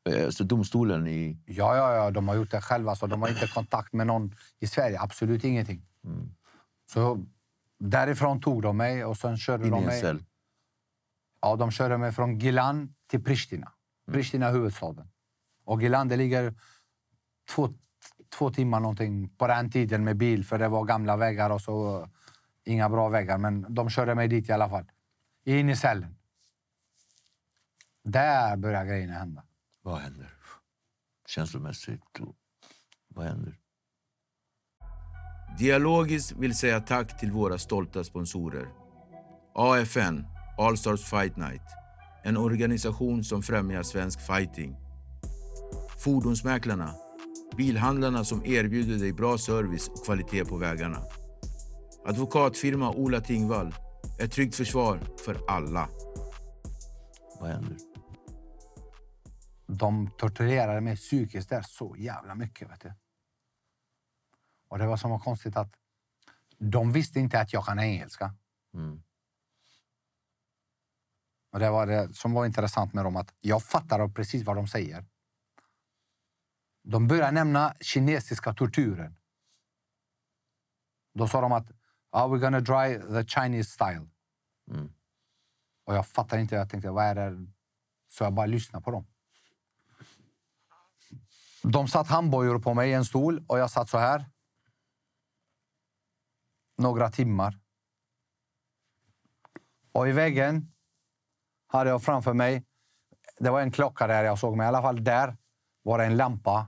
Alltså domstolen i... Ja, ja, ja. De har gjort det själva. Så de har inte kontakt med någon i Sverige. Absolut ingenting. Mm. Så därifrån tog de mig och sen körde in de i en mig... cell? Ja, de körde mig från Gilan till Pristina. Mm. Pristina är huvudstaden. Och Gilan, det ligger två, två timmar någonting på den tiden med bil. För det var gamla vägar och så inga bra vägar. Men de körde mig dit i alla fall. In i cellen. Där börjar grejerna hända. Vad händer? Känslomässigt. Vad händer? Dialogiskt vill säga tack till våra stolta sponsorer. A F N, All Stars Fight Night. En organisation som främjar svensk fighting. Fordonsmäklarna. Bilhandlarna som erbjuder dig bra service och kvalitet på vägarna. Advokatfirma Ola Tingvall. Ett tryggt försvar för alla. Vad händer? De torturerade mig psykiskt där så jävla mycket, vet du. Och det var som var konstigt att de visste inte att jag kan engelska. Mm. Och det var det som var intressant med dem, att jag fattar precis vad de säger. De började nämna kinesiska torturen. Då sa de att oh, we're gonna try the Chinese style. Mm. Och jag fattar inte, jag tänkte, vad är det? Så jag bara lyssnade på dem. De satt handbojor på mig i en stol och jag satt så här. Några timmar. Och i väggen hade jag framför mig, det var en klocka där jag såg mig, i alla fall där var det en lampa.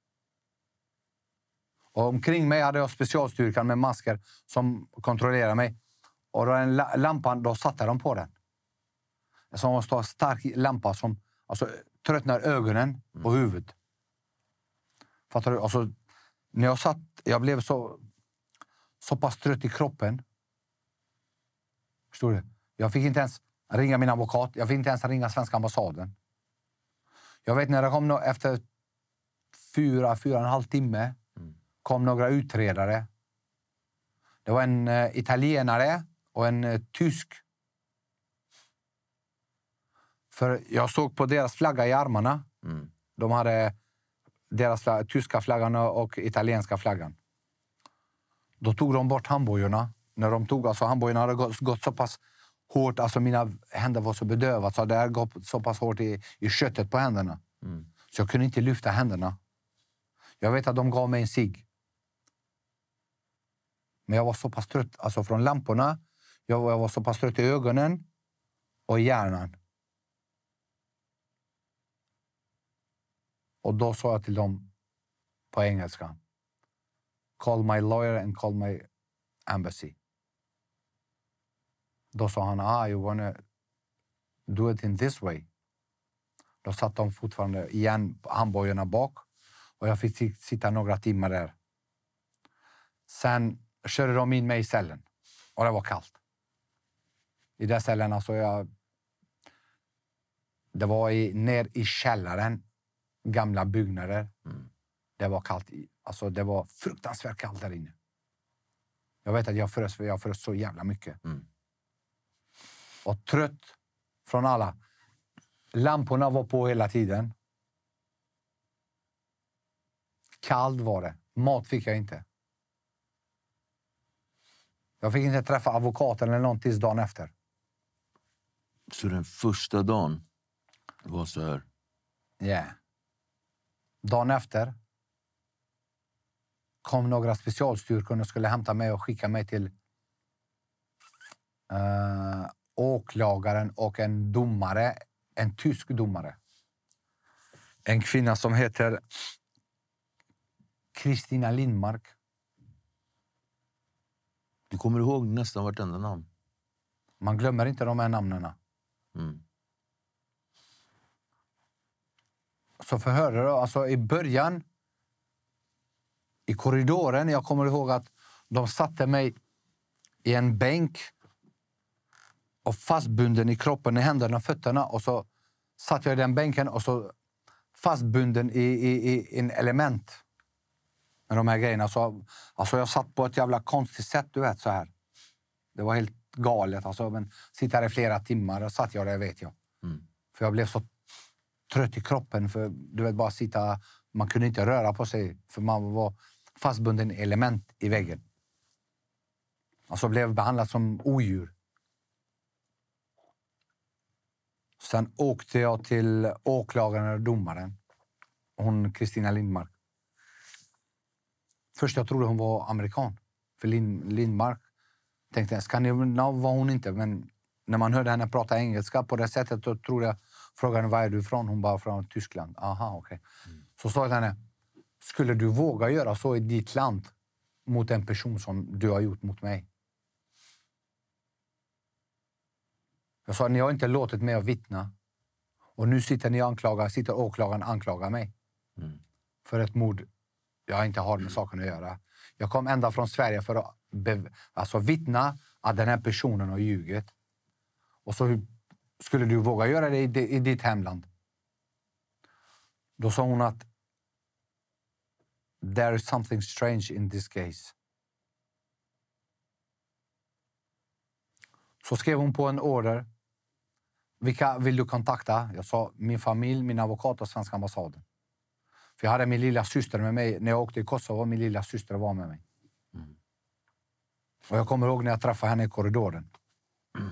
Och omkring mig hade jag specialstyrkan med masker som kontrollerade mig. Och då den lampan, då satte de på den. Som var en stark lampa som alltså, tröttnar ögonen och huvudet. Fattar du? Alltså, när jag satt, jag blev så, så pass trött i kroppen. Förstår du? Jag fick inte ens ringa min advokat. Jag fick inte ens ringa svenska ambassaden. Jag vet när det kom efter fyra, fyra och en halv timme mm. kom några utredare. Det var en uh, italienare och en uh, tysk. För jag såg på deras flagga i armarna. Mm. De hade deras flagga, tyska flaggan och italienska flaggan. Då tog de bort handbojorna. När de tog, alltså handbojorna hade gått, gått så pass hårt, alltså mina händer var så bedövat så det hade gått så pass hårt i, i köttet på händerna. Mm. Så jag kunde inte lyfta händerna. Jag vet att de gav mig en cigg. Men jag var så pass trött, alltså från lamporna. Jag var, jag var så pass trött i ögonen och i hjärnan. Och då sa jag till dem på engelska. Call my lawyer and call my embassy. Då sa han, ah, you wanna do it in this way. Då satt de fortfarande igen handbojorna bak. Och jag fick sitta några timmar där. Sen körde de in mig i cellen. Och det var kallt. I den cellen, alltså jag... Det var i, ner i källaren. Gamla byggnader. Mm. Det var kallt. Alltså det var fruktansvärt kallt där inne. Jag vet att jag frös, jag frös så jävla mycket. Mm. Och trött från alla. Lamporna var på hela tiden. Kallt var det. Mat fick jag inte. Jag fick inte träffa advokaten eller någon tills dagen efter. Så den första dagen var så här? Ja. Yeah. Dagen efter kom några specialstyrkor och skulle hämta mig och skicka mig till uh, åklagaren och en domare, en tysk domare. En kvinna som heter Kristina Lindmark. Du kommer ihåg nästan vartenda namn? Man glömmer inte de här namnen. Mm. Så förhörde då, alltså i början i korridoren, jag kommer ihåg att de satte mig i en bänk och fastbunden i kroppen, i händerna och fötterna, och så satt jag i den bänken och så fastbunden i, i, i en element med de här grejerna. Så, alltså jag satt på ett jävla konstigt sätt, du vet, så här. Det var helt galet, alltså, men sitta där i flera timmar och satt jag där, vet jag. Mm. För jag blev så trött i kroppen. För du vet, bara sitta... Man kunde inte röra på sig. För man var fastbunden element i väggen. Alltså blev behandlad som odjur. Sen åkte jag till åklagaren och domaren. Hon, Kristina Lindmark. Först jag trodde hon var amerikan. För Lind, Lindmark tänkte jag, skandinav var hon inte. Men när man hörde henne prata engelska på det sättet, då trodde jag, frågade var är du ifrån? Hon bara från Tyskland. Aha, okej. Okay. Mm. Så sa jag till henne, skulle du våga göra så i ditt land mot en person som du har gjort mot mig? Jag sa, ni har inte låtit mig att vittna. Och nu sitter ni anklagar, sitter åklagaren anklagar mig. Mm. För ett mord jag inte har med saken att göra. Jag kom ända från Sverige för att bev- alltså vittna att den här personen har ljugit. Och så skulle du våga göra det i, i ditt hemland? Då sa hon att there is something strange in this case. Så skrev hon på en order. Vilka vill du kontakta? Jag sa min familj, min advokat och svenska ambassaden. För jag hade min lilla syster med mig. När jag åkte i Kosovo, min lilla syster var med mig. Mm. Och jag kommer ihåg när jag träffade henne i korridoren. Mm.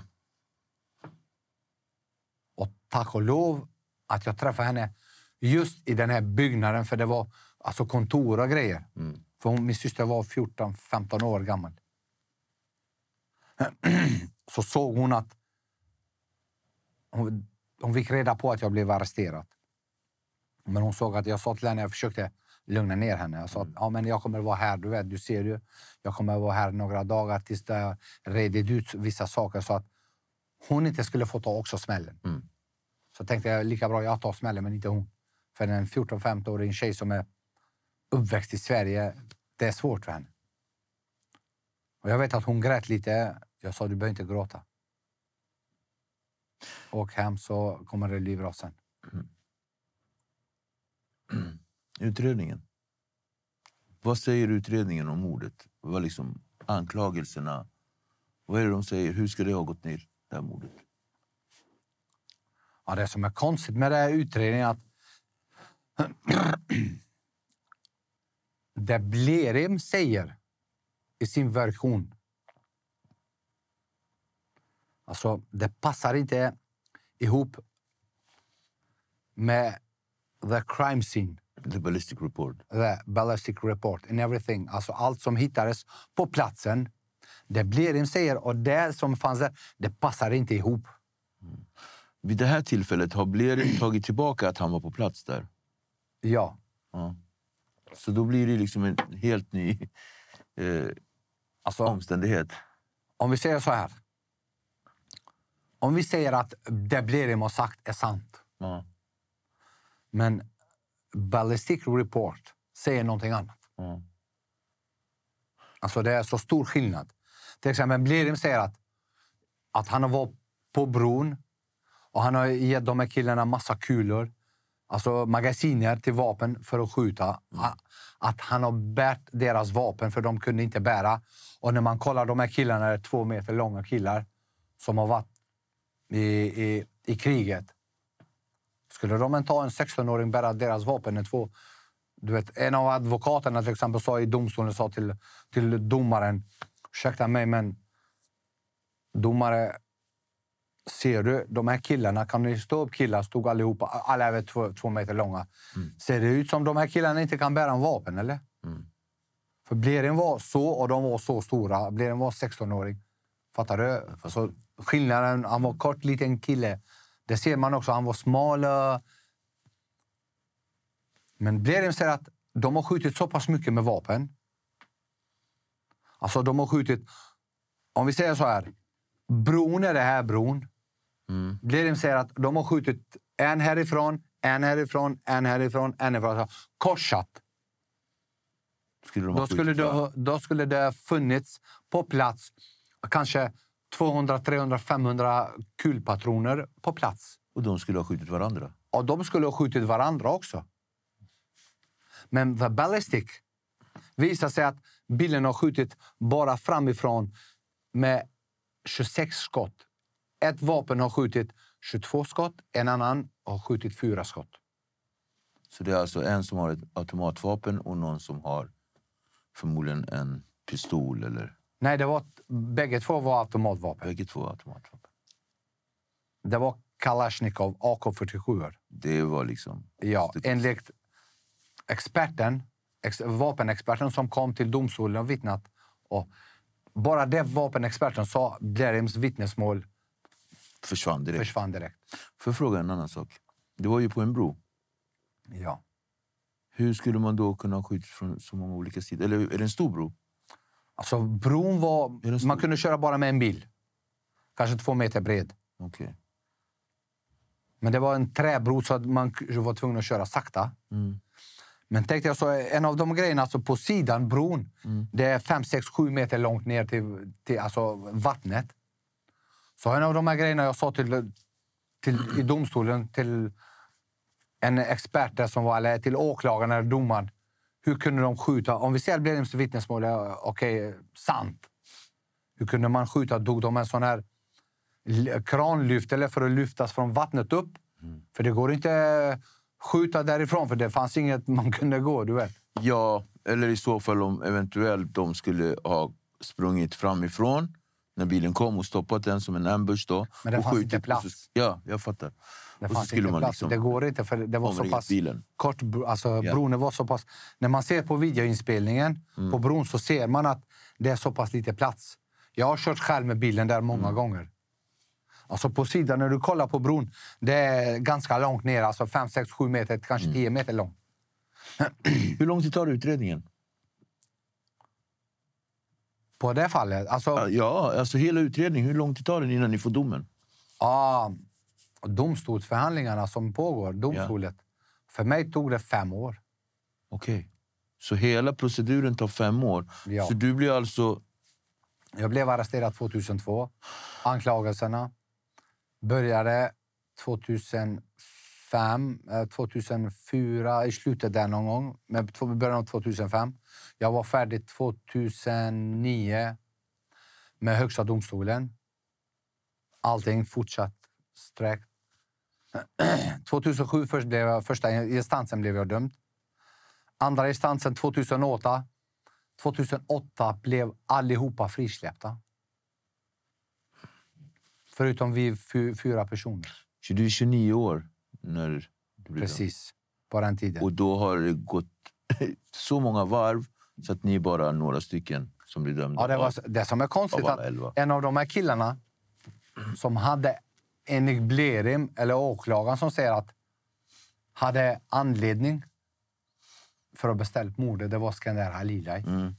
Och tack och lov att jag träffade henne just i den här byggnaden. För det var alltså kontor och grejer. Mm. För hon, min syster var fjorton femton år gammal. Så såg hon att hon, hon fick reda på att jag blev arresterad. Men hon såg att jag sa till henne, jag försökte lugna ner henne. Jag sa att ja, men jag kommer vara här, du vet, du ser ju. Jag kommer vara här några dagar tills jag redit ut vissa saker så att hon inte skulle få ta också smällen. Mm. Så tänkte jag, lika bra jag tar smällen men inte hon. För en fjorton femton-årig tjej som är uppväxt i Sverige, det är svårt för henne. Och jag vet att hon grät lite. Jag sa, du behöver inte gråta. Åk hem så kommer det bli bra sen. Mm. Utredningen. Vad säger utredningen om mordet? Vad liksom anklagelserna? Vad är det de säger? Hur ska det ha gått ner, det här mordet? Ja, det som är konstigt med den här utredningen är att det Blerim säger i sin version, alltså det passar inte ihop med the crime scene. The ballistic report. The ballistic report and everything. Alltså allt som hittades på platsen. Det Blerim säger och det som fanns där, det passar inte ihop. Mm. Vid det här tillfället har Blerim tagit tillbaka att han var på plats där? Ja. ja. Så då blir det liksom en helt ny eh, alltså, omständighet. Om vi säger så här. Om vi säger att det Blerim har sagt är sant. Ja. Men ballistic report säger någonting annat. Mm. Alltså det är så stor skillnad. Till exempel Blerim säger att, att han har varit på bron och han har gett de här killarna massa kulor. Alltså magasiner till vapen för att skjuta. Mm. Att han har bärt deras vapen för de kunde inte bära. Och när man kollar de här killarna är två meter långa killar som har varit i, i, i kriget. Skulle de ta en sexton-åring bära deras vapen är två... Du vet, en av advokaterna till exempel sa i domstolen sa till, till domaren, ursäkta mig men domare, ser du de här killarna, kan ni stå upp killar, stod allihopa, alla är två, två meter långa. Mm. Ser det ut som de här killarna inte kan bära en vapen eller? Mm. För Blerim var så och de var så stora, Blerim var sexton-åring. Fattar du? Alltså, skillnaden, han var kort liten kille. Det ser man också, han var smal. Men Blerim säger att de har skjutit så pass mycket med vapen. Alltså de har skjutit, om vi säger så här, bron är det här bron. Mm. Blerim säger att de har skjutit en härifrån, en härifrån, en härifrån, en härifrån. Alltså, korsat. Skulle de då, skulle det, då skulle det funnits på plats kanske tvåhundra, trehundra, femhundra kulpatroner på plats. Och de skulle ha skjutit varandra? Och de skulle ha skjutit varandra också. Men the ballistic visar sig att bilen har skjutit bara framifrån med tjugosex skott. Ett vapen har skjutit tjugotvå skott. En annan har skjutit fyra skott. Så det är alltså en som har ett automatvapen och någon som har förmodligen en pistol eller... Nej, det var, bägge två var automatvapen. Bägge två automatvapen. Det var Kalashnikov A K fyrtiosju. Det var liksom... Ja, enligt experten, ex, vapenexperten som kom till domstolen och vittnat. Och bara det vapenexperten sa, Blerims vittnesmål försvann direkt. försvann direkt. För att fråga en annan sak. Det var ju på en bro. Ja. Hur skulle man då kunna skjuta från så många olika sidor? Eller är det en stor bro? Alltså bron var... Man kunde köra bara med en bil. Kanske två meter bred. Okej. Okay. Men det var en träbro så att man var tvungen att köra sakta. Mm. Men tänkte jag så, en av de grejerna alltså på sidan bron, mm. det är fem, sex, sju meter långt ner till, till alltså vattnet. Så en av de här grejerna jag sa till, till i domstolen till en expert där som var, eller till åklagaren eller domaren, hur kunde de skjuta? Om vi ser Blerims vittnesmål, okej, okay, sant. Hur kunde man skjuta? Dog de en sån här kranlyft eller för att lyftas från vattnet upp? Mm. För det går inte skjuta därifrån, för det fanns inget man kunde gå, du vet. Ja, eller i så fall om eventuellt de skulle ha sprungit framifrån när bilen kom och stoppat den som en ambush då. Men det och fanns inte plats. Så, ja, jag fattar. Det fanns inte plats. Liksom, det går inte, för det var så pass bilen. kort. Alltså ja. Bron var så pass... När man ser på videoinspelningen mm. på bron så ser man att det är så pass lite plats. Jag har kört själv med bilen där många mm. gånger. Alltså på sidan, när du kollar på bron, det är ganska långt ner. Alltså fem, sex, sju meter, kanske mm. tio meter långt. Hur lång tid tar utredningen? På det fallet? Alltså, ja, alltså hela utredningen. Hur lång tid tar den innan ni får domen? Ja, domstolsförhandlingarna som pågår, domstolet. Ja. För mig tog det fem år. Okej. Okay. Så hela proceduren tar fem år? Ja. Så du blir alltså... Jag blev arresterad tjugohundratvå. Anklagelserna började tjugohundrafem, tjugohundrafyra, i slutet där någon gång. Men början av tjugohundrafem. Jag var färdig tjugohundranio med högsta domstolen. Allting fortsatt sträckt. tjugohundrasju först blev jag, första instansen blev jag dömd. Andra instansen tjugohundraåtta. tjugohundraåtta blev allihopa frisläppta. Förutom vi fyra personer. Så du är tjugonio år när du blev Precis, dömd. På den tiden. Och då har det gått så många varv så att ni är bara några stycken som blir dömda. Ja, det, var, det som är konstigt att en av de här killarna som hade enligt Blerim, eller åklagaren som säger att hade anledning för att beställa mordet, det var Skender Halilaj. Mm.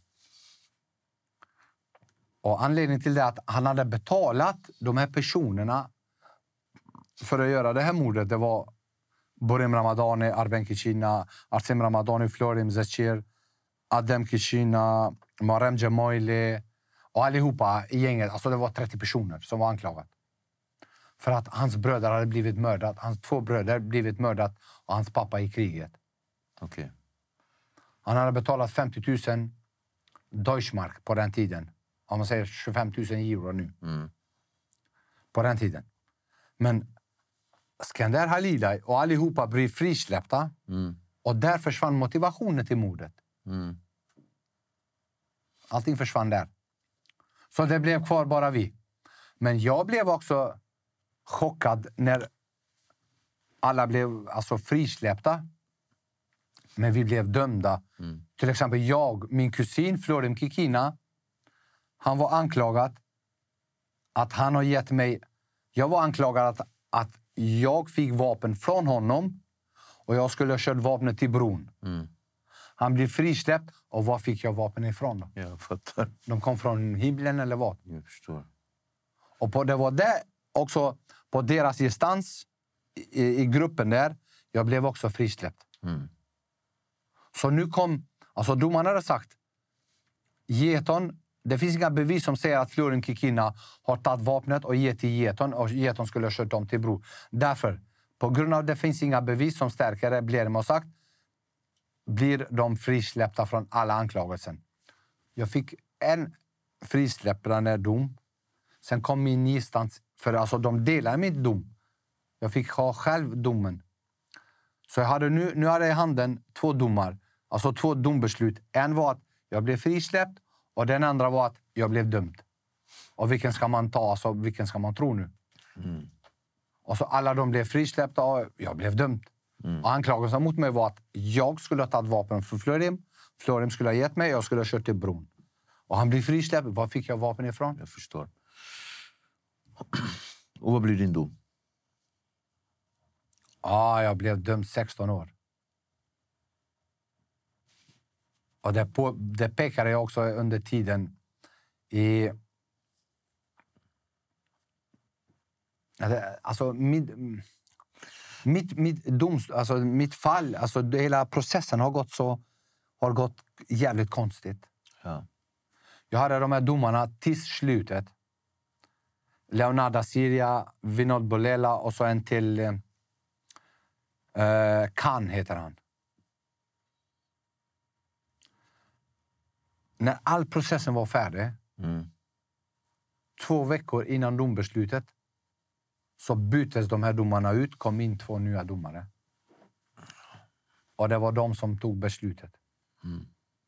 Och anledningen till det är att han hade betalat de här personerna för att göra det här mordet. Det var Borim Ramadani, Arben Kishina, Artem Ramadani, Florim Zechir, Adem Kishina, Marem Gemoili och allihopa i gänget. Alltså det var trettio personer som var anklagat. För att hans bröder hade blivit mördat. Hans två bröder blivit mördat och hans pappa i kriget. Okej. Okay. Han hade betalat femtio tusen Deutschmark på den tiden. Om man säger tjugofem tusen euro nu. Mm. På den tiden. Men Skender Halilaj och allihopa blir frisläppta. Mm. Och där försvann motivationen till mordet. Mm. Allting försvann där. Så det blev kvar bara vi. Men jag blev också chockad när alla blev alltså frisläppta. Men vi blev dömda. Mm. Till exempel jag, min kusin Florim Kikina, han var anklagad att han har gett mig... Jag var anklagad att, att jag fick vapen från honom och jag skulle ha kört vapnet till bron. Mm. Han blev frisläppt och var fick jag vapen ifrån då? Jag fattar. De kom från himlen eller vad? Jag förstår. Och på, det var det också på deras instans i, i gruppen där. Jag blev också frisläppt. Mm. Så nu kom... Alltså domaren hade sagt Geton... Det finns inga bevis som säger att Florim Kikina har tagit vapnet och gett till Geton och Geton skulle ha kört dem till bro. Därför, på grund av att det finns inga bevis som stärker det, blir det sagt, blir de frisläppta från alla anklagelser. Jag fick en frisläppande dom. Sen kom min instans, för alltså de delade min dom. Jag fick ha själv domen. Så jag hade nu, nu hade jag i handen två domar. Alltså två dombeslut. En var att jag blev frisläppt och den andra var att jag blev dömd. Och vilken ska man ta? Alltså vilken ska man tro nu? Mm. Och så alla de blev frisläppta och jag blev dömd. Mm. Och anklagelsen mot mig var att jag skulle ha tagit vapen för Florim. Florim skulle ha gett mig, jag skulle ha kört till bron. Och han blev frisläppt. Var fick jag vapen ifrån? Jag förstår. Och vad blir din dom? Ja, jag blev dömd sexton år. Och det, på, det pekade jag också under tiden i... Alltså, mitt, mitt, mitt, doms, alltså, mitt fall, alltså, hela processen har gått så har gått jävligt konstigt. Ja. Jag hade de här domarna till slutet. Leonardo Siria, Vinod Bolela och så en till eh, Khan heter han. När all processen var färdig, mm. två veckor innan dombeslutet, så byttes de här domarna ut, kom in två nya domare. Och det var de som tog beslutet. Mm.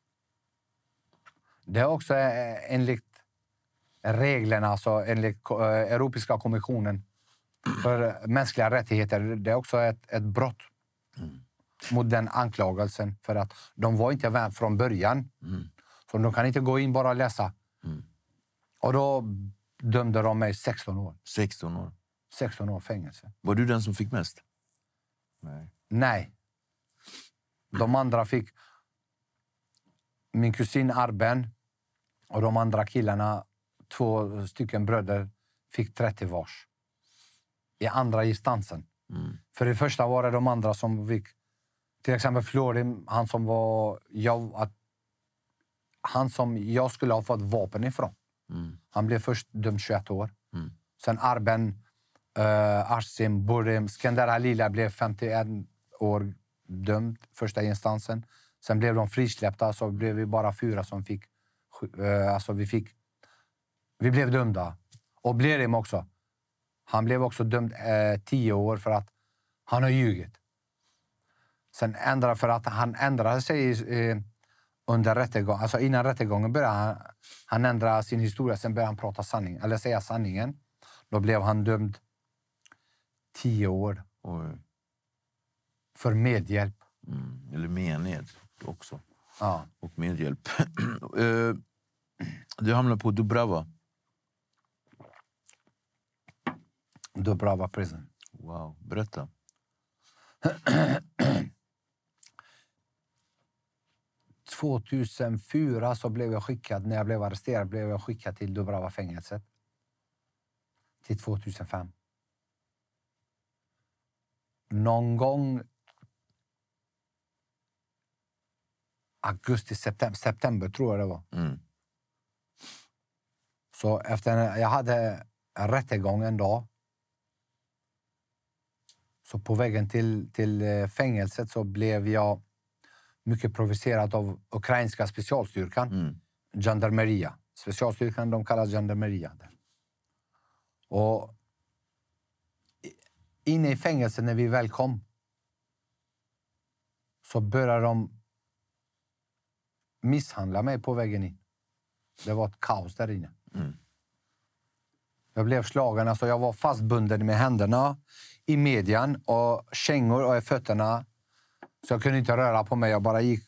Det är också enligt reglerna, alltså enligt Europeiska kommissionen för mänskliga rättigheter, det är också ett, ett brott mm. mot den anklagelsen. För att de var inte vän från början. Mm. Så de kan inte gå in bara och läsa. Mm. Och då dömde de mig sexton år. sexton år? sexton år fängelse. Var du den som fick mest? Nej. Nej. De andra fick... Min kusin Arben och de andra killarna, två stycken bröder, fick trettio vars. I andra instansen. Mm. För det första var det de andra som fick... Till exempel Florim, han som var... Jag, att, han som jag skulle ha fått vapen ifrån. Mm. Han blev först dömd tjugoett år. Mm. Sen Arben, uh, Arsim, Burim, Skender Halila blev femtioett år dömd första instansen. Sen blev de frisläppta, så blev vi bara fyra som fick... Uh, alltså vi fick... Vi blev dömda. Och Blerim också. Han blev också dömd uh, tio år för att han har ljugit. Sen ändrade för att han ändrade sig uh, under rättegången. Alltså innan rättegången började han... Han ändrade sin historia, sen började han prata sanning. Eller säga sanningen. Då blev han dömd tio år. Oj. För medhjälp. Mm. Eller mened också. Ja. Och medhjälp. uh, du hamnade på Dubrava. Dubrava prison. Wow, berätta. tjugohundrafyra så blev jag skickad, när jag blev arresterad, blev jag skickad till Dubrava-fängelset. Till tjugohundrafem. Någon gång augusti, september, september tror jag det var. Mm. Så efter jag hade en rättegång en dag. Så på vägen till, till fängelset så blev jag mycket provocerad av ukrainska specialstyrkan. Mm. Gendarmeria. Specialstyrkan, de kallas gendarmeria. Och inne i fängelset när vi väl kom så började de misshandla mig på vägen in. Det var ett kaos där inne. Mm. Jag blev slagen. Alltså jag var fastbunden med händerna i median och kängor och i fötterna. Så jag kunde inte röra på mig. Jag bara gick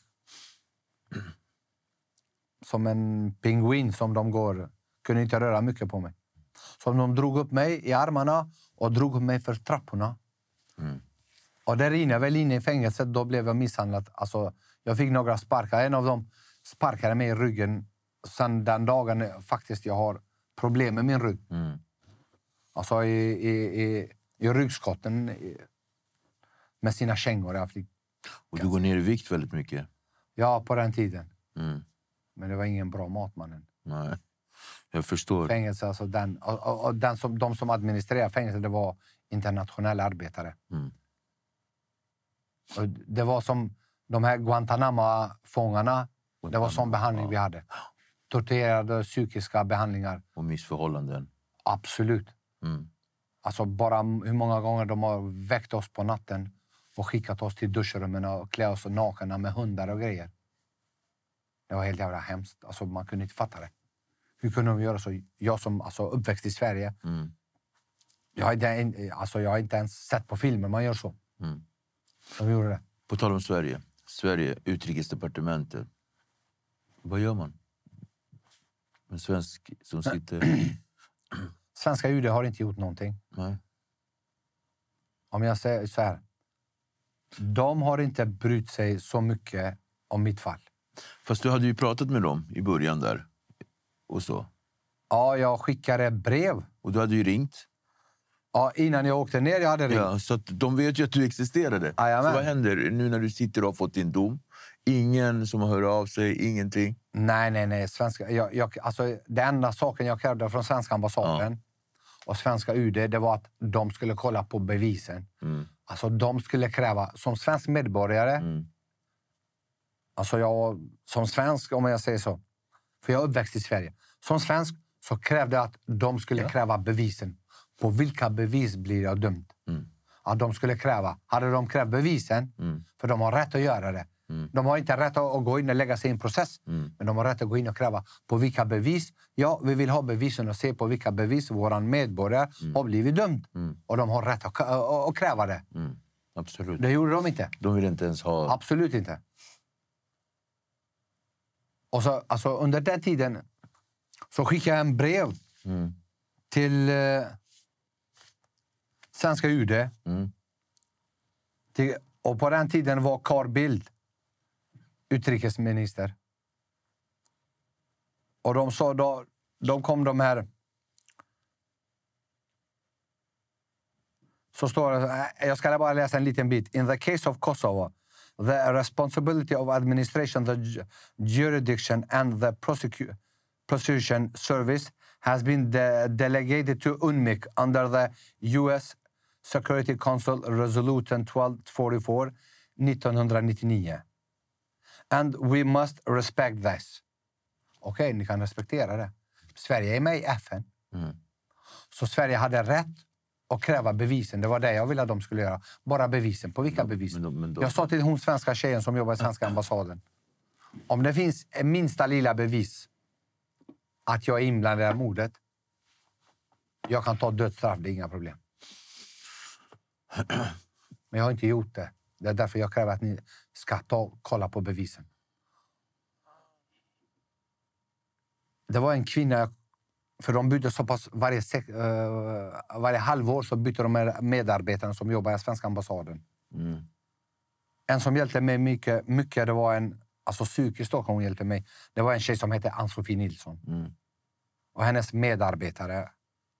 som en pingvin som de går. Kunde inte röra mycket på mig. Så de drog upp mig i armarna och drog upp mig för trapporna. Mm. Och där inne, väl inne i fängelset, då blev jag misshandlad. Alltså, jag fick några sparkar. En av dem sparkade mig i ryggen. Sen den dagen faktiskt jag har problem med min rygg. Mm. Alltså i, i, i, i ryggskotten i, med sina kängor. Jag fick, och du går ner i vikt väldigt mycket? Ja, på den tiden. Mm. Men det var ingen bra mat, mannen. Nej, jag förstår. Fängelse, alltså den, och, och, och den som, de som administrerar fängelse, det var internationella arbetare. Mm. Och det var som de här Guantanamo-fångarna. Det var sån behandling ja. vi hade. Torterade, psykiska behandlingar. Och missförhållanden. Absolut. Mm. Alltså bara hur många gånger de har väckt oss på natten och skickat oss till duschrummen och klä oss nakna med hundar och grejer. Det var helt jävla hemskt. Alltså man kunde inte fatta det. Hur kunde de göra så? Jag som alltså, uppväxt i Sverige. Mm. Jag, har inte, alltså, jag har inte ens sett på filmer man gör så. Mm. De gjorde det. På tal om Sverige. Sverige, utrikesdepartementet. Vad gör man? En svensk som sitter... Svenska U D har inte gjort någonting. Nej. Om jag säger så här. De har inte brytt sig så mycket om mitt fall. Fast du hade ju pratat med dem i början där. Och så. Ja, jag skickade brev. Och du hade ju ringt. Ja, innan jag åkte ner jag hade ringt. Ja, så att de vet ju att du existerade. Jajamän. Så vad händer nu när du sitter och har fått din dom? Ingen som har hört av sig, ingenting? Nej, nej, nej. Svenska, jag, jag, alltså, det enda saken jag krävde från svenska ambassaden ja. och svenska U D, det var att de skulle kolla på bevisen. Mm. Alltså de skulle kräva, som svensk medborgare, mm. alltså jag, som svensk om jag säger så, för jag är uppväxt i Sverige. Som svensk så krävde jag att de skulle ja. kräva bevisen. På vilka bevis blir jag dömd? Mm. Att de skulle kräva. Hade de krävt bevisen, mm. för de har rätt att göra det. Mm. De har inte rätt att gå in och lägga sig i en process. Mm. Men de har rätt att gå in och kräva på vilka bevis. Ja, vi vill ha bevisen och se på vilka bevis våran medborgare mm. har blivit dömd. Mm. Och de har rätt att, att, att kräva det. Mm. Absolut. Det gjorde de inte. De vill inte ens ha... Absolut inte. Och så, alltså, under den tiden så skickade jag en brev mm. till eh, svenska U D. Mm. Till, och på den tiden var Carl Bildt utrikesminister. Och de sa då, de kom de här. Så står det, jag ska bara läsa en liten bit. In the case of Kosovo, the responsibility of administration, the jurisdiction and the prosecu- prosecution service has been de- delegated to U N M I C under the U S Security Council Resolution twelve forty-four nittonhundranittionio. And we must respect this. Okej, okay, ni kan respektera det. Sverige är med i F N. Mm. Så Sverige hade rätt att kräva bevisen. Det var det jag ville att de skulle göra. Bara bevisen. På vilka bevis? Men då, men då... Jag sa till hon svenska tjejen som jobbar i svenska ambassaden. Om det finns en minsta lilla bevis att jag är inblandad i mordet, jag kan ta dödsstraff, det är inga problem. Men jag har inte gjort det. Det är därför jag kräver att ni ska ta kolla på bevisen. Det var en kvinna, för de bytte så pass varje, uh, varje halvår så bytte de med medarbetarna som jobbar i svenska ambassaden. Mm. En som hjälpte mig mycket, mycket det var en, alltså psykiskt då hon hjälpte mig. Det var en tjej som hette Ann-Sofie Nilsson. Mm. Och hennes medarbetare.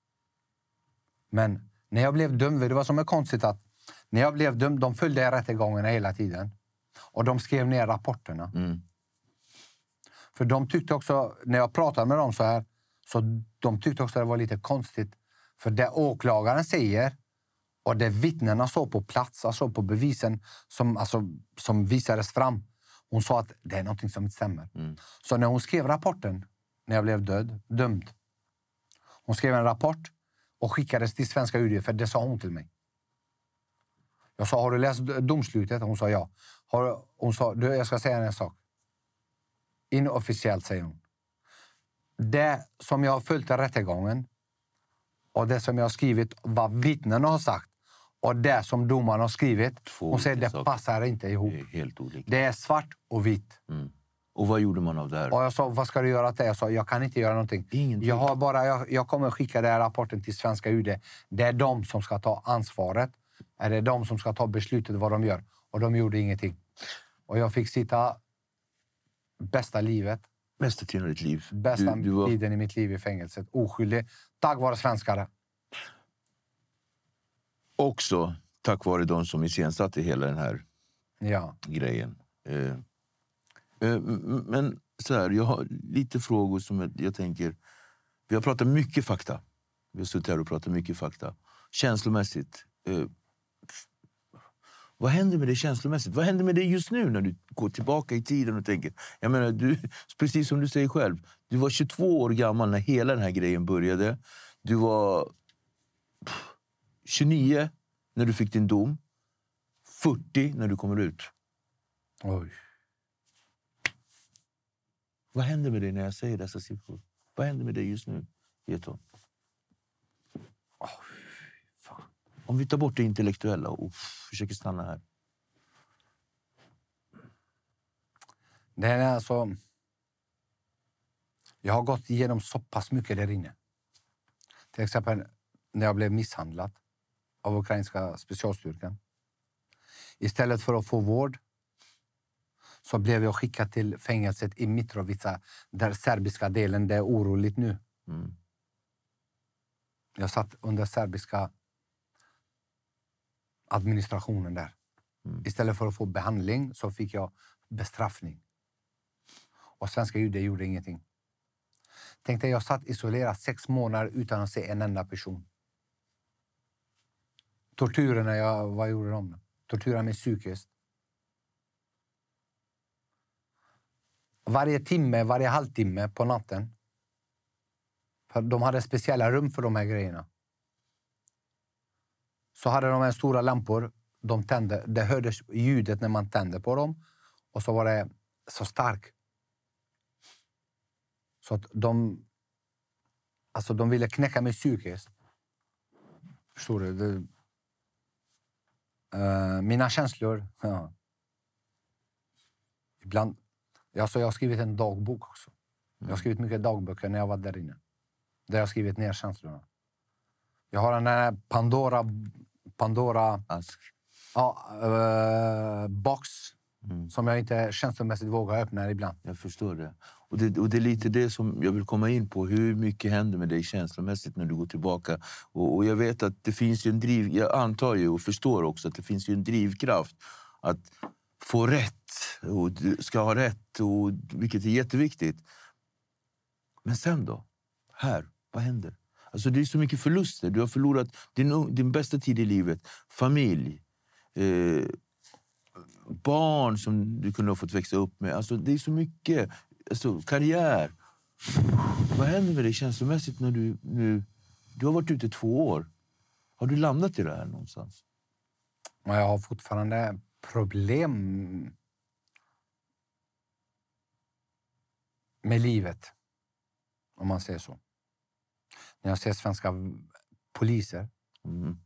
Men när jag blev dömd, det var som är konstigt att när jag blev dömd, de följde rättegångarna hela tiden. Och de skrev ner rapporterna. Mm. För de tyckte också, när jag pratade med dem så här, så de tyckte också att det var lite konstigt. För det åklagaren säger och det vittnena såg på plats, alltså på bevisen som, alltså, som visades fram. Hon sa att det är någonting som inte stämmer. Mm. Så när hon skrev rapporten, när jag blev död, dömd. Hon skrev en rapport och skickades till svenska U D, för det sa hon till mig. Jag sa, har du läst domslutet? Hon sa ja. Har, hon sa, du, jag ska säga en sak. Inofficiellt, säger hon. Det som jag har följt i rättegången och det som jag har skrivit, vad vittnena har sagt och det som domaren har skrivit, Två hon säger det saker. Passar inte ihop. Det är helt olika. Det är svart och vitt. Mm. Och vad gjorde man av det här? Och jag sa, vad ska du göra åt det? Jag sa, jag kan inte göra någonting. Ingenting. Jag, har bara, jag, jag kommer skicka den här rapporten till svenska U D. Det är de som ska ta ansvaret. Är det de som ska ta beslutet vad de gör. Och de gjorde ingenting. Och jag fick sitta bästa livet. Bästa tiden i ditt liv. Bästa du, du var... tiden i mitt liv i fängelset. Oskyldig. Tack vare svenskare. Också tack vare de som iscensatte hela den här ja. grejen. Eh, eh, men så här, jag har lite frågor som jag, jag tänker... Vi har pratat mycket fakta. Vi har suttit här och pratat mycket fakta. Känslomässigt. Eh, vad händer med det känslomässigt? Vad händer med det just nu när du går tillbaka i tiden och tänker... Jag menar, du, precis som du säger själv. Du var tjugotvå år gammal när hela den här grejen började. Du var... tjugonio när du fick din dom. fyrtio när du kommer ut. Oj. Vad händer med dig när jag säger dessa siffror? Vad händer med dig just nu, Geton? Oh, fan. Om vi tar bort det intellektuella och försöker stanna här. Det är alltså... Jag har gått igenom så pass mycket där inne. Till exempel när jag blev misshandlad av ukrainska specialstyrkan. Istället för att få vård så blev jag skickad till fängelset i Mitrovica, där serbiska delen, det är oroligt nu. Mm. Jag satt under serbiska administrationen där. Mm. Istället för att få behandling så fick jag bestraffning. Och svenska judar gjorde ingenting. Tänkte jag satt isolerad sex månader utan att se en enda person. Tortyrerna, jag, vad gjorde de? Tortyrade mig psykiskt. Varje timme, varje halvtimme på natten. För de hade speciella rum för de här grejerna. Så hade de här stora lampor. De tände. Det hördes ljudet när man tände på dem. Och så var det så starkt. Så att de... Alltså de ville knäcka mig psykiskt. Förstår du? Det, uh, mina känslor... Ja. Ibland... Alltså jag har skrivit en dagbok också. Jag har skrivit mycket dagböcker när jag var där inne. Där jag har skrivit ner känslorna. Jag har en här Pandora... Pandora... Ask. Ja, uh, box. Mm. Som jag inte känslomässigt vågar öppna ibland. Jag förstår det. Och, det. och det är lite det som jag vill komma in på. Hur mycket händer med dig känslomässigt när du går tillbaka? Och, och jag vet att det finns ju en driv... Jag antar ju och förstår också att det finns ju en drivkraft att få rätt. Och du ska ha rätt. Och, vilket är jätteviktigt. Men sen då? Här, vad händer? Alltså det är så mycket förluster. Du har förlorat din, din bästa tid i livet. Familj. Eh, barn som du kunde ha fått växa upp med. Alltså det är så mycket. Alltså karriär. Vad händer med dig känslomässigt när du nu... Du har varit ute två år. Har du landat i det här någonstans? Jag har fortfarande problem med livet. Om man säger så. När jag ser svenska poliser. Mm.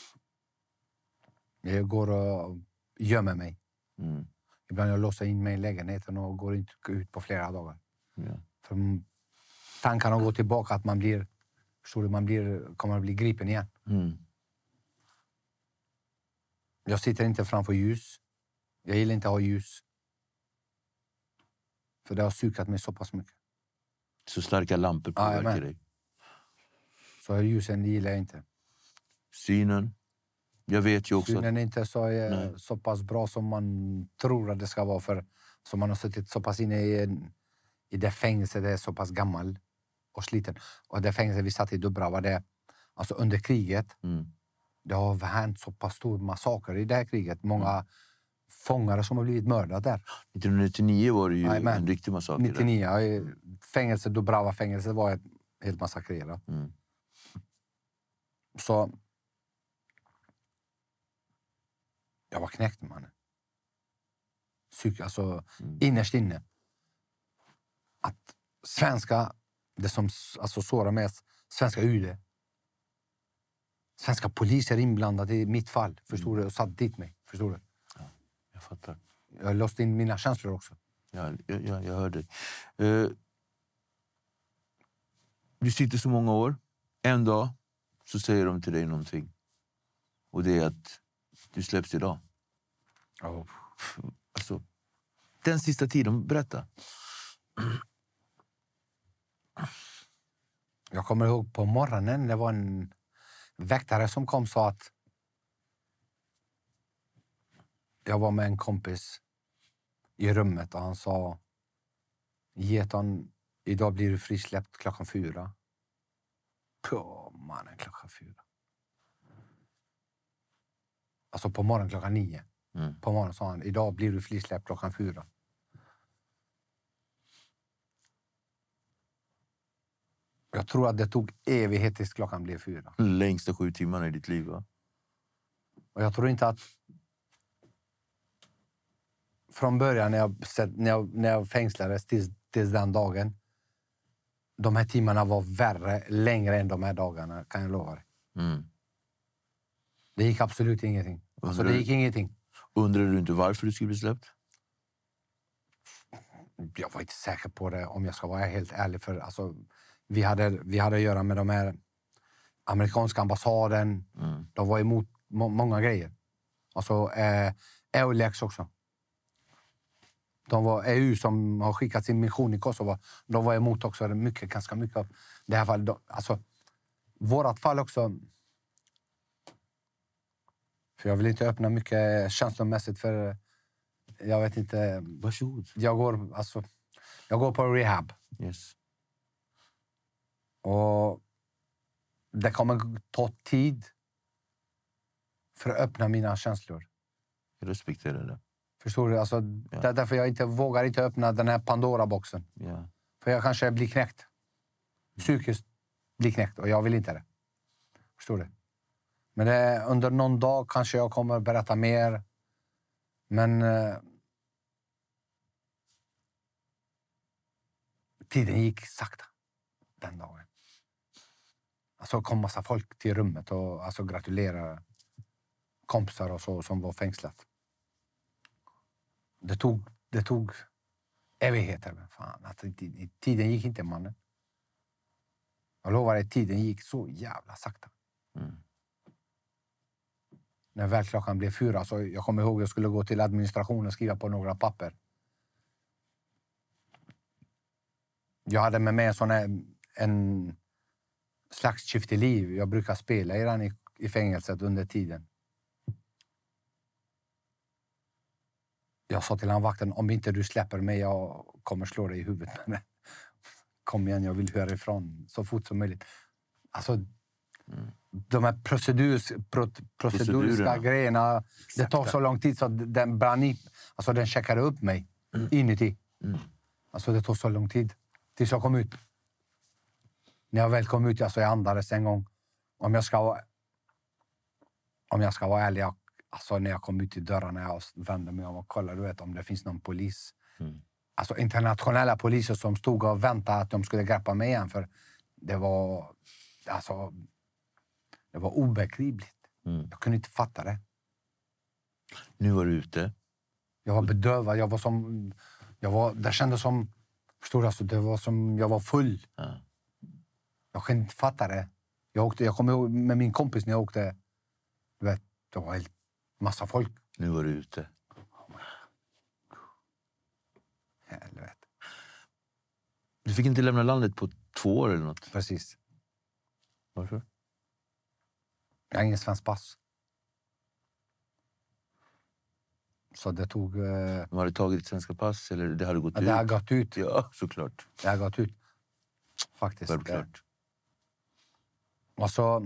Jag går och gömmer mig. Mm. Ibland jag låser in mig i lägenheten och går inte ut på flera dagar. Ja. För tankarna går tillbaka att man blir, förstår du, man blir, kommer att bli gripen igen. Mm. Jag sitter inte framför ljus. Jag gillar inte att ha ljus. För det har sukat mig så pass mycket. Så starka lampor påverkar ja, dig? Så ljusen gillar jag inte. Synen? Jag vet ju också... Synen är inte så, är, så pass bra som man tror att det ska vara. För som man har suttit så pass inne i, i det fängelset, det är så pass gammal och sliten. Och det fängelset vi satt i Dubrava, det alltså under kriget. Mm. Det har hänt så pass stor massaker i det här kriget. Många mm. fångare som har blivit mördade där. nittonhundranittionio var det ju Aj, en riktig massaker. nittionio, ja, fängelse, Dubrava-fängelset var ett helt massakrerat. Mm. Så... Jag var knäckt, man. Psyk, alltså mm. innerst inne. Att svenska, det som alltså sårar mest, svenska U D. Svenska poliser inblandade i mitt fall, förstår mm. du? Och satt dit mig, förstår du? Ja, jag fattar. Jag har låst in mina känslor också. Ja, jag, jag, jag hör dig. Uh, du sitter så många år. En dag så säger de till dig någonting. Och det är att du släpps idag. Oh. Alltså, den sista tiden, berätta. Jag kommer ihåg på morgonen, det var en väktare som kom och sa att jag var med en kompis i rummet och han sa Geton, idag blir du frisläppt klockan fyra. På mannen klockan fyra. Alltså på morgonen klockan nio. Mm. På morgonen sa han, idag blir du frisläppt klockan fyra. Jag tror att det tog evighet tills klockan blev fyra. Längsta sju timmarna i ditt liv, va? Och jag tror inte att från början när jag, när jag, när jag fängslades tills, tills den dagen, de här timmarna var värre, längre än de här dagarna, kan jag lova dig. Mm. Det gick absolut ingenting. Alltså, det gick ingenting. Undrar du inte varför du skulle bli släppt? Jag var inte säker på det, om jag ska vara helt ärlig. För, alltså, vi, hade, vi hade att göra med de här amerikanska ambassaden. Mm. De var emot må- många grejer. Alltså, eh, Eulex också. De var E U som har skickat sin mission i Kosovo. De var emot också mycket, ganska mycket av det här fallet. Alltså, vårat fall också. För jag vill inte öppna mycket känslomässigt för jag vet inte. Varsågod. Jag går, alltså, jag går på rehab. Yes. Och det kommer ta tid för att öppna mina känslor. Jag respekterar det. Förstår du? Alltså, Ja. Det är därför jag inte vågar inte öppna den här Pandora-boxen. Ja. För jag kanske blir knäckt. Psykiskt blir knäckt och jag vill inte det. Förstår du? Men det, under någon dag kanske jag kommer berätta mer. Men eh, tiden gick sakta den dagen. Alltså kom massa folk till rummet och alltså, gratulerade kompisar och så som var fängslat. Det tog, det tog evigheter. Men fan, alltså, tiden gick inte, mannen. Jag lovar dig, tiden gick så jävla sakta. Mm. När väl klockan blev fyra så jag kommer ihåg att jag skulle gå till administrationen och skriva på några papper. Jag hade med mig en sån här, en slags skift i liv. Jag brukar spela i den i, i fängelset under tiden. Jag sa till han vakten, om inte du släpper mig, jag kommer slå dig i huvudet. Men kom igen, jag vill höra ifrån så fort som möjligt. Alltså, mm. de här procedurs, pro, proceduriska grejerna, det tar så lång tid så att den brann i, alltså den checkade upp mig mm. inuti. Mm. Alltså det tog så lång tid tills jag kom ut. När jag väl kom ut, alltså jag andades en gång. Om jag ska vara, om jag ska vara ärlig, jag, alltså när jag kom ut i dörrarna, jag vände mig om och kollade, du vet, om det finns någon polis. Mm. Alltså internationella poliser som stod och väntade att de skulle greppa mig igen. För det var, alltså, det var obegripligt. Mm. Jag kunde inte fatta det. Nu var du ute. Jag var bedövad. Jag var som, jag var, det kändes som, förstår du, alltså, det var som jag var full. Mm. Jag kunde inte fatta det. Jag, åkte, jag kom ihåg med min kompis när jag åkte, du vet, det var en massa folk. Nu var du ute. Helvete. Du fick inte lämna landet på två år eller något? Precis. Varför? Jag har ingen svensk pass. Så det tog... Eh... Har du tagit ditt svenska pass eller det hade gått ja, ut? Det har gått ut. Ja, såklart. Det har gått ut. Faktiskt. Självklart. Och så...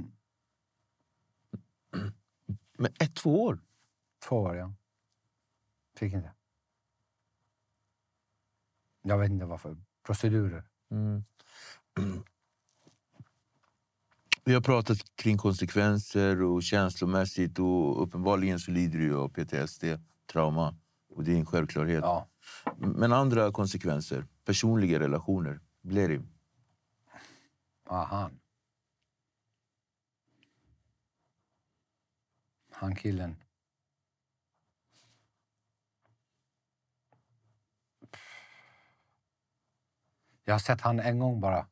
Men ett, två år? Två år, ja. Fick inte. Jag vet inte varför. Procedurer. Mm. Vi har pratat kring konsekvenser och känslomässigt och uppenbarligen så lider du av P T S D, trauma. Och det är en självklarhet. Ja. Men andra konsekvenser, personliga relationer, blir det? Aha. Han killen. Jag har sett han en gång bara.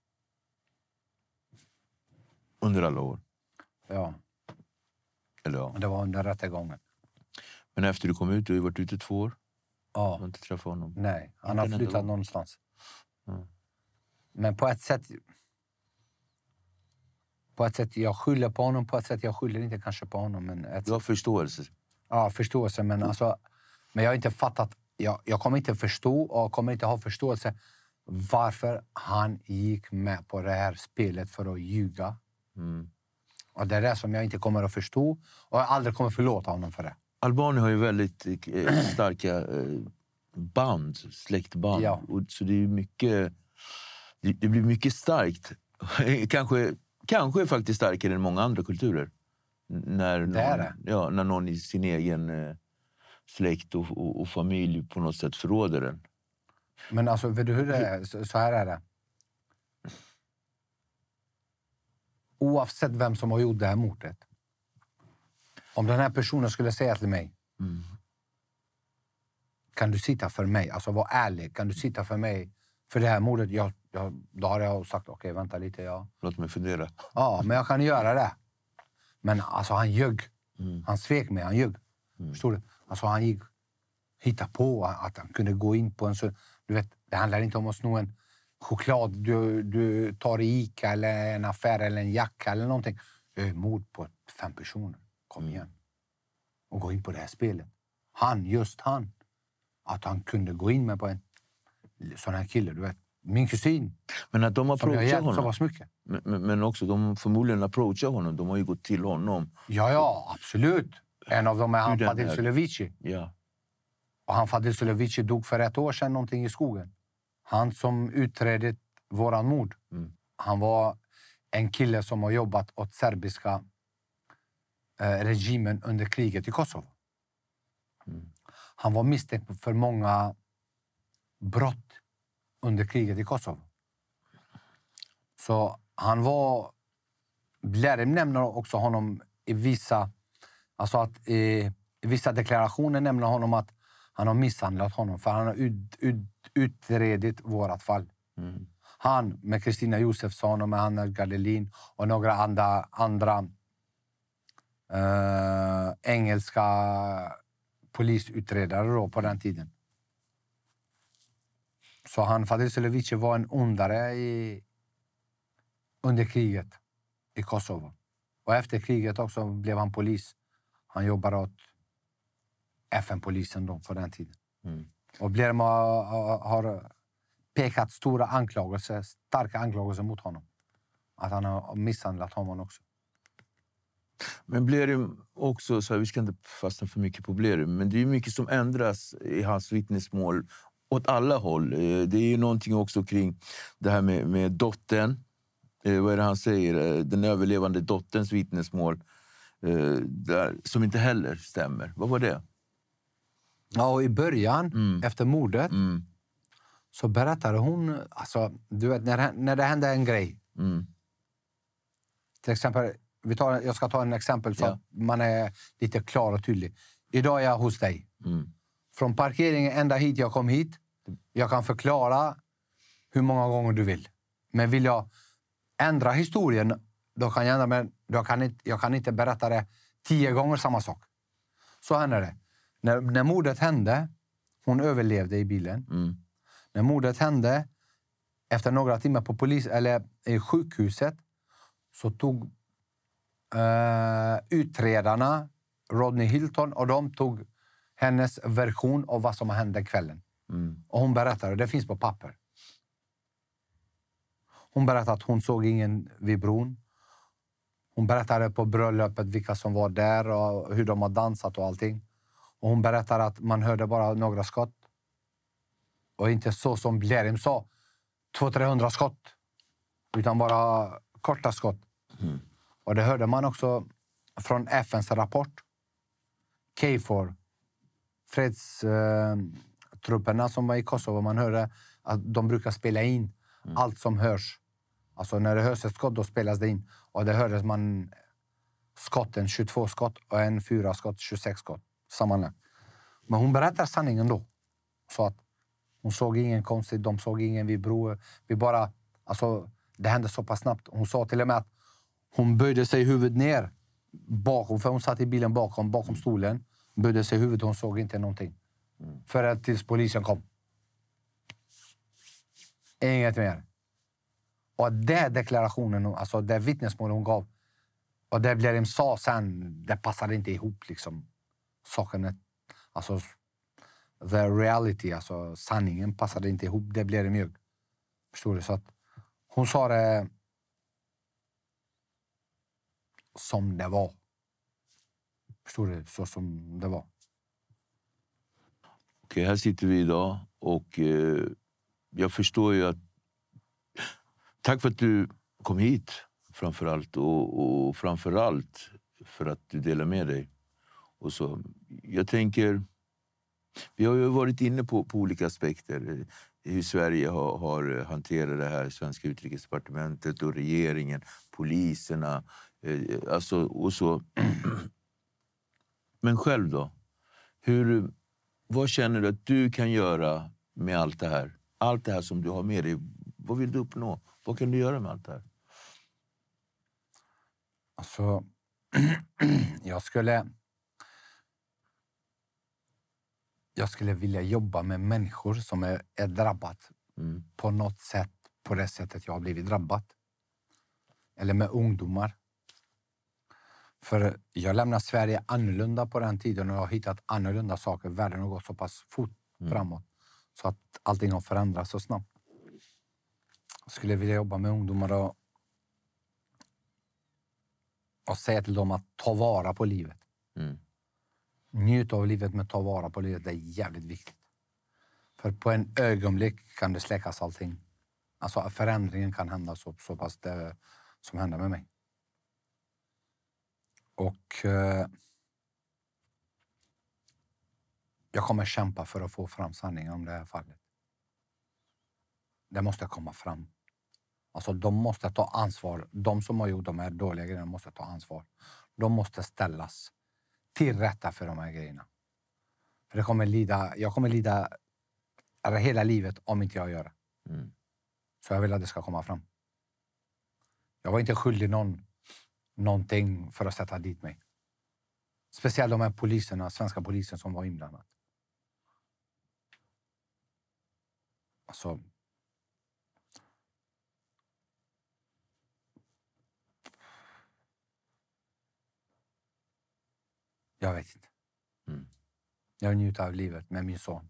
Under alla år? Ja. Eller ja. Det var under rättegången. Men efter du kom ut, du har ju varit ute två år? Ja. Du har inte träffat honom? Nej, han har flyttat ändå någonstans. Mm. Men på ett sätt... På ett sätt jag skyller på honom, på ett sätt jag skyller inte kanske på honom. Men ett du har förståelse? Ja, förståelse. Men, alltså, men jag har inte fattat... Jag, jag kommer inte förstå och kommer inte ha förståelse varför han gick med på det här spelet för att ljuga. Mm. Och det är det som jag inte kommer att förstå. Och jag aldrig kommer förlåta honom för det. Albanien har ju väldigt eh, starka eh, band, släktband. Ja. Och, så det är mycket... Det, det blir mycket starkt. kanske, kanske faktiskt starkare än många andra kulturer. när någon, Det är det. Ja, när någon i sin egen eh, släkt och, och, och familj på något sätt förråder den. Men alltså, vet du hur det är? Så, så här är det. Oavsett vem som har gjort det här mordet. Om den här personen skulle säga till mig. Mm. Kan du sitta för mig? Alltså var ärlig. Kan du sitta för mig? För det här mordet. Jag, jag, då har jag sagt, okej okay, vänta lite. Ja. Låt mig fundera. Ja, men jag kan göra det. Men alltså han ljög. Mm. Han svek mig, han ljög. Mm. Förstår du? Alltså han gick hitta på att han kunde gå in på en så. Du vet, det handlar inte om att sno en choklad. Du, du tar i Ica eller en affär eller en jacka eller någonting. Mord på fem personer. Kom igen. Och gå in på det här spelet. Han, just han. Att han kunde gå in med på en sån här kille, du vet. Min kusin. Men att de approachar honom. Var mycket. Men, men, men också, de förmodligen approachar honom. De har ju gått till honom. Ja, ja, absolut. En av dem är han Fadil Sulevici. Ja. Och han Fadil Sulevici dog för ett år sedan någonting i skogen. Han som utredde våran mord. Mm. Han var en kille som har jobbat åt serbiska eh, regimen under kriget i Kosovo. Mm. Han var misstänkt för många brott under kriget i Kosovo. Så han var... Blerim nämner också honom i vissa... Alltså att i, i vissa deklarationer nämner honom att han har misshandlat honom. För han har ut, ut, utredit vårat fall. Mm. Han med Kristina Josefsson och med Hanna Gardelin och några andra, andra äh, engelska polisutredare då på den tiden. Så han, Fadil Sulevici, var en ondare i, under kriget i Kosovo. Och efter kriget också blev han polis. Han jobbade åt F N-polisen då på den tiden. Mm. Och Blerim har, har pekat stora anklagelser, starka anklagelser mot honom. Att han har misshandlat honom också. Men Blerim också, så här, vi ska inte fastna för mycket på Blerim, men det är ju mycket som ändras i hans vittnesmål åt alla håll. Det är ju någonting också kring det här med, med dottern. Eh, vad är det han säger? Den överlevande dotterns vittnesmål. Eh, där, som inte heller stämmer. Vad var det? Ja, och i början, mm. efter mordet, mm. så berättade hon... Alltså, du vet, när, när det hände en grej. Mm. Till exempel, vi tar, jag ska ta en exempel så ja. att man är lite klar och tydlig. Idag är jag hos dig. Mm. Från parkeringen ända hit jag kom hit. Jag kan förklara hur många gånger du vill. Men vill jag ändra historien, då kan jag ändra, men då kan inte, jag kan inte berätta det tio gånger samma sak. Så händer det. När, när mordet hände, hon överlevde i bilen. Mm. När mordet hände, efter några timmar på polis eller i sjukhuset, så tog uh, utredarna Rodney Hilton och de tog hennes version av vad som hände kvällen. Mm. Och hon berättade, det finns på papper. Hon berättade att hon såg ingen vid bron. Hon berättade på bröllopet vilka som var där och hur de har dansat och allting. Och hon berättade att man hörde bara några skott. Och inte så som Blerim sa, två trehundra skott. Utan bara korta skott. Mm. Och det hörde man också från F N:s rapport. K F O R. Fredstrupperna som var i Kosovo. Man hörde att de brukar spela in mm. allt som hörs. Alltså när det hörs ett skott, då spelas det in. Och det hördes man skotten, tjugotvå skott och en fyra skott, tjugosex skott. Sammanlagt. Men hon berättar sanningen då. Så att hon såg ingen konstigt, de såg ingen vid bro. Vi bara, alltså det hände så pass snabbt. Hon sa till och med att hon böjde sig huvudet ner bakom, för hon satt i bilen bakom, bakom stolen. Böjde sig huvudet, hon såg inte någonting. Mm. För att tills polisen kom. Inget mer. Och det deklarationen, alltså det vittnesmål hon gav, och det Blerim sa sen, det passade inte ihop liksom. Saken, alltså the reality, alltså sanningen passade inte ihop, det blev det mjög. Förstår du? Så att hon sa det som det var. Förstår du? Så som det var. Okej, här sitter vi idag och eh, jag förstår ju att tack för att du kom hit framförallt och, och framförallt för att du delar med dig. Och så, jag tänker, vi har ju varit inne på, på olika aspekter. Hur Sverige har, har hanterat det här, svenska utrikesdepartementet och regeringen, poliserna, eh, alltså och så. Men själv då? Hur, vad känner du att du kan göra med allt det här? Allt det här som du har med dig, vad vill du uppnå? Vad kan du göra med allt det här? Alltså, jag skulle... Jag skulle vilja jobba med människor som är, är drabbat mm. på något sätt, på det sättet jag har blivit drabbad. Eller med ungdomar. För jag lämnar Sverige annorlunda på den tiden och jag har hittat annorlunda saker. Världen har gått så pass fort mm. framåt så att allting har förändrats så snabbt. Jag skulle vilja jobba med ungdomar och, och säga till dem att ta vara på livet. Mm. Njut av livet, men ta vara på livet. Det är jävligt viktigt. För på en ögonblick kan det släckas allting. Alltså förändringen kan hända så, så pass det som hände med mig. Och eh, jag kommer kämpa för att få fram sanningen om det här fallet. Det måste komma fram. Alltså de måste ta ansvar. De som har gjort de här dåliga grejerna måste ta ansvar. De måste ställas till rätta för de här grejerna. För det kommer lida, jag kommer lida hela livet om inte jag gör det. Mm. Så jag vill att det ska komma fram. Jag var inte skyldig någon någonting för att sätta dit mig. Speciellt de här poliserna, svenska polisen som var inblandade. Alltså... Jag vet inte. Mm. Jag njuter av livet med min son.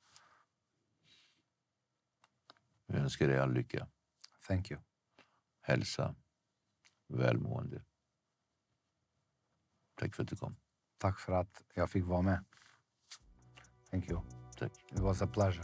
Jag önskar dig all lycka. Thank you. Hälsa. Välmående. Tack för att du kom. Tack för att jag fick vara med. Thank you. Tack. It was a pleasure.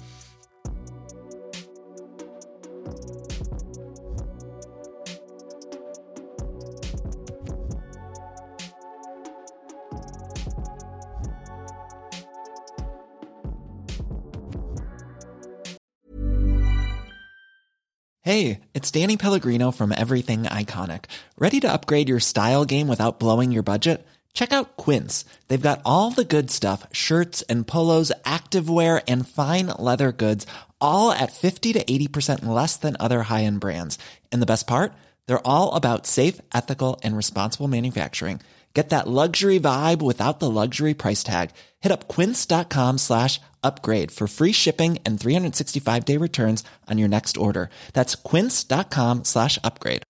Hey, it's Danny Pellegrino from Everything Iconic. Ready to upgrade your style game without blowing your budget? Check out Quince. They've got all the good stuff, shirts and polos, activewear, and fine leather goods, all at fifty to eighty percent less than other high-end brands. And the best part? They're all about safe, ethical, and responsible manufacturing. Get that luxury vibe without the luxury price tag. Hit up quince.com slash upgrade for free shipping and three sixty-five day returns on your next order. That's quince.com slash upgrade.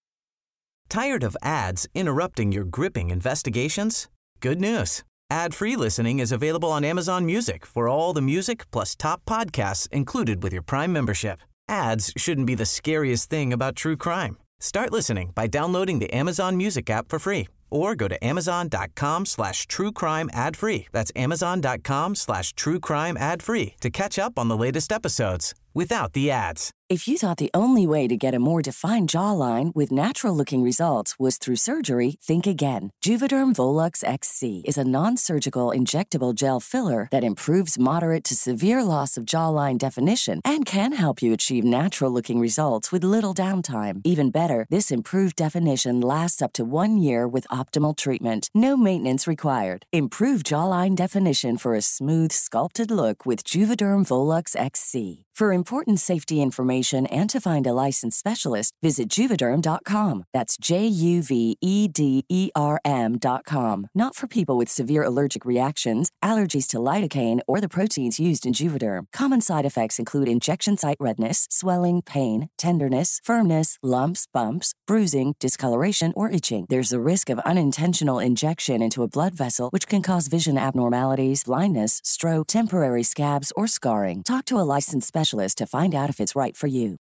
Tired of ads interrupting your gripping investigations? Good news. Ad-free listening is available on Amazon Music for all the music plus top podcasts included with your Prime membership. Ads shouldn't be the scariest thing about true crime. Start listening by downloading the Amazon Music app for free or go to amazon.com slash true crime ad free. That's amazon.com slash true crime ad free to catch up on the latest episodes without the ads. If you thought the only way to get a more defined jawline with natural-looking results was through surgery, think again. Juvederm Volux X C is a non-surgical injectable gel filler that improves moderate to severe loss of jawline definition and can help you achieve natural-looking results with little downtime. Even better, this improved definition lasts up to one year with optimal treatment. No maintenance required. Improve jawline definition for a smooth, sculpted look with Juvederm Volux X C. For important safety information and to find a licensed specialist, visit Juvederm dot com. That's J U V E D E R M dot com. Not for people with severe allergic reactions, allergies to lidocaine, or the proteins used in Juvederm. Common side effects include injection site redness, swelling, pain, tenderness, firmness, lumps, bumps, bruising, discoloration, or itching. There's a risk of unintentional injection into a blood vessel, which can cause vision abnormalities, blindness, stroke, temporary scabs, or scarring. Talk to a licensed specialist to find out if it's right for you.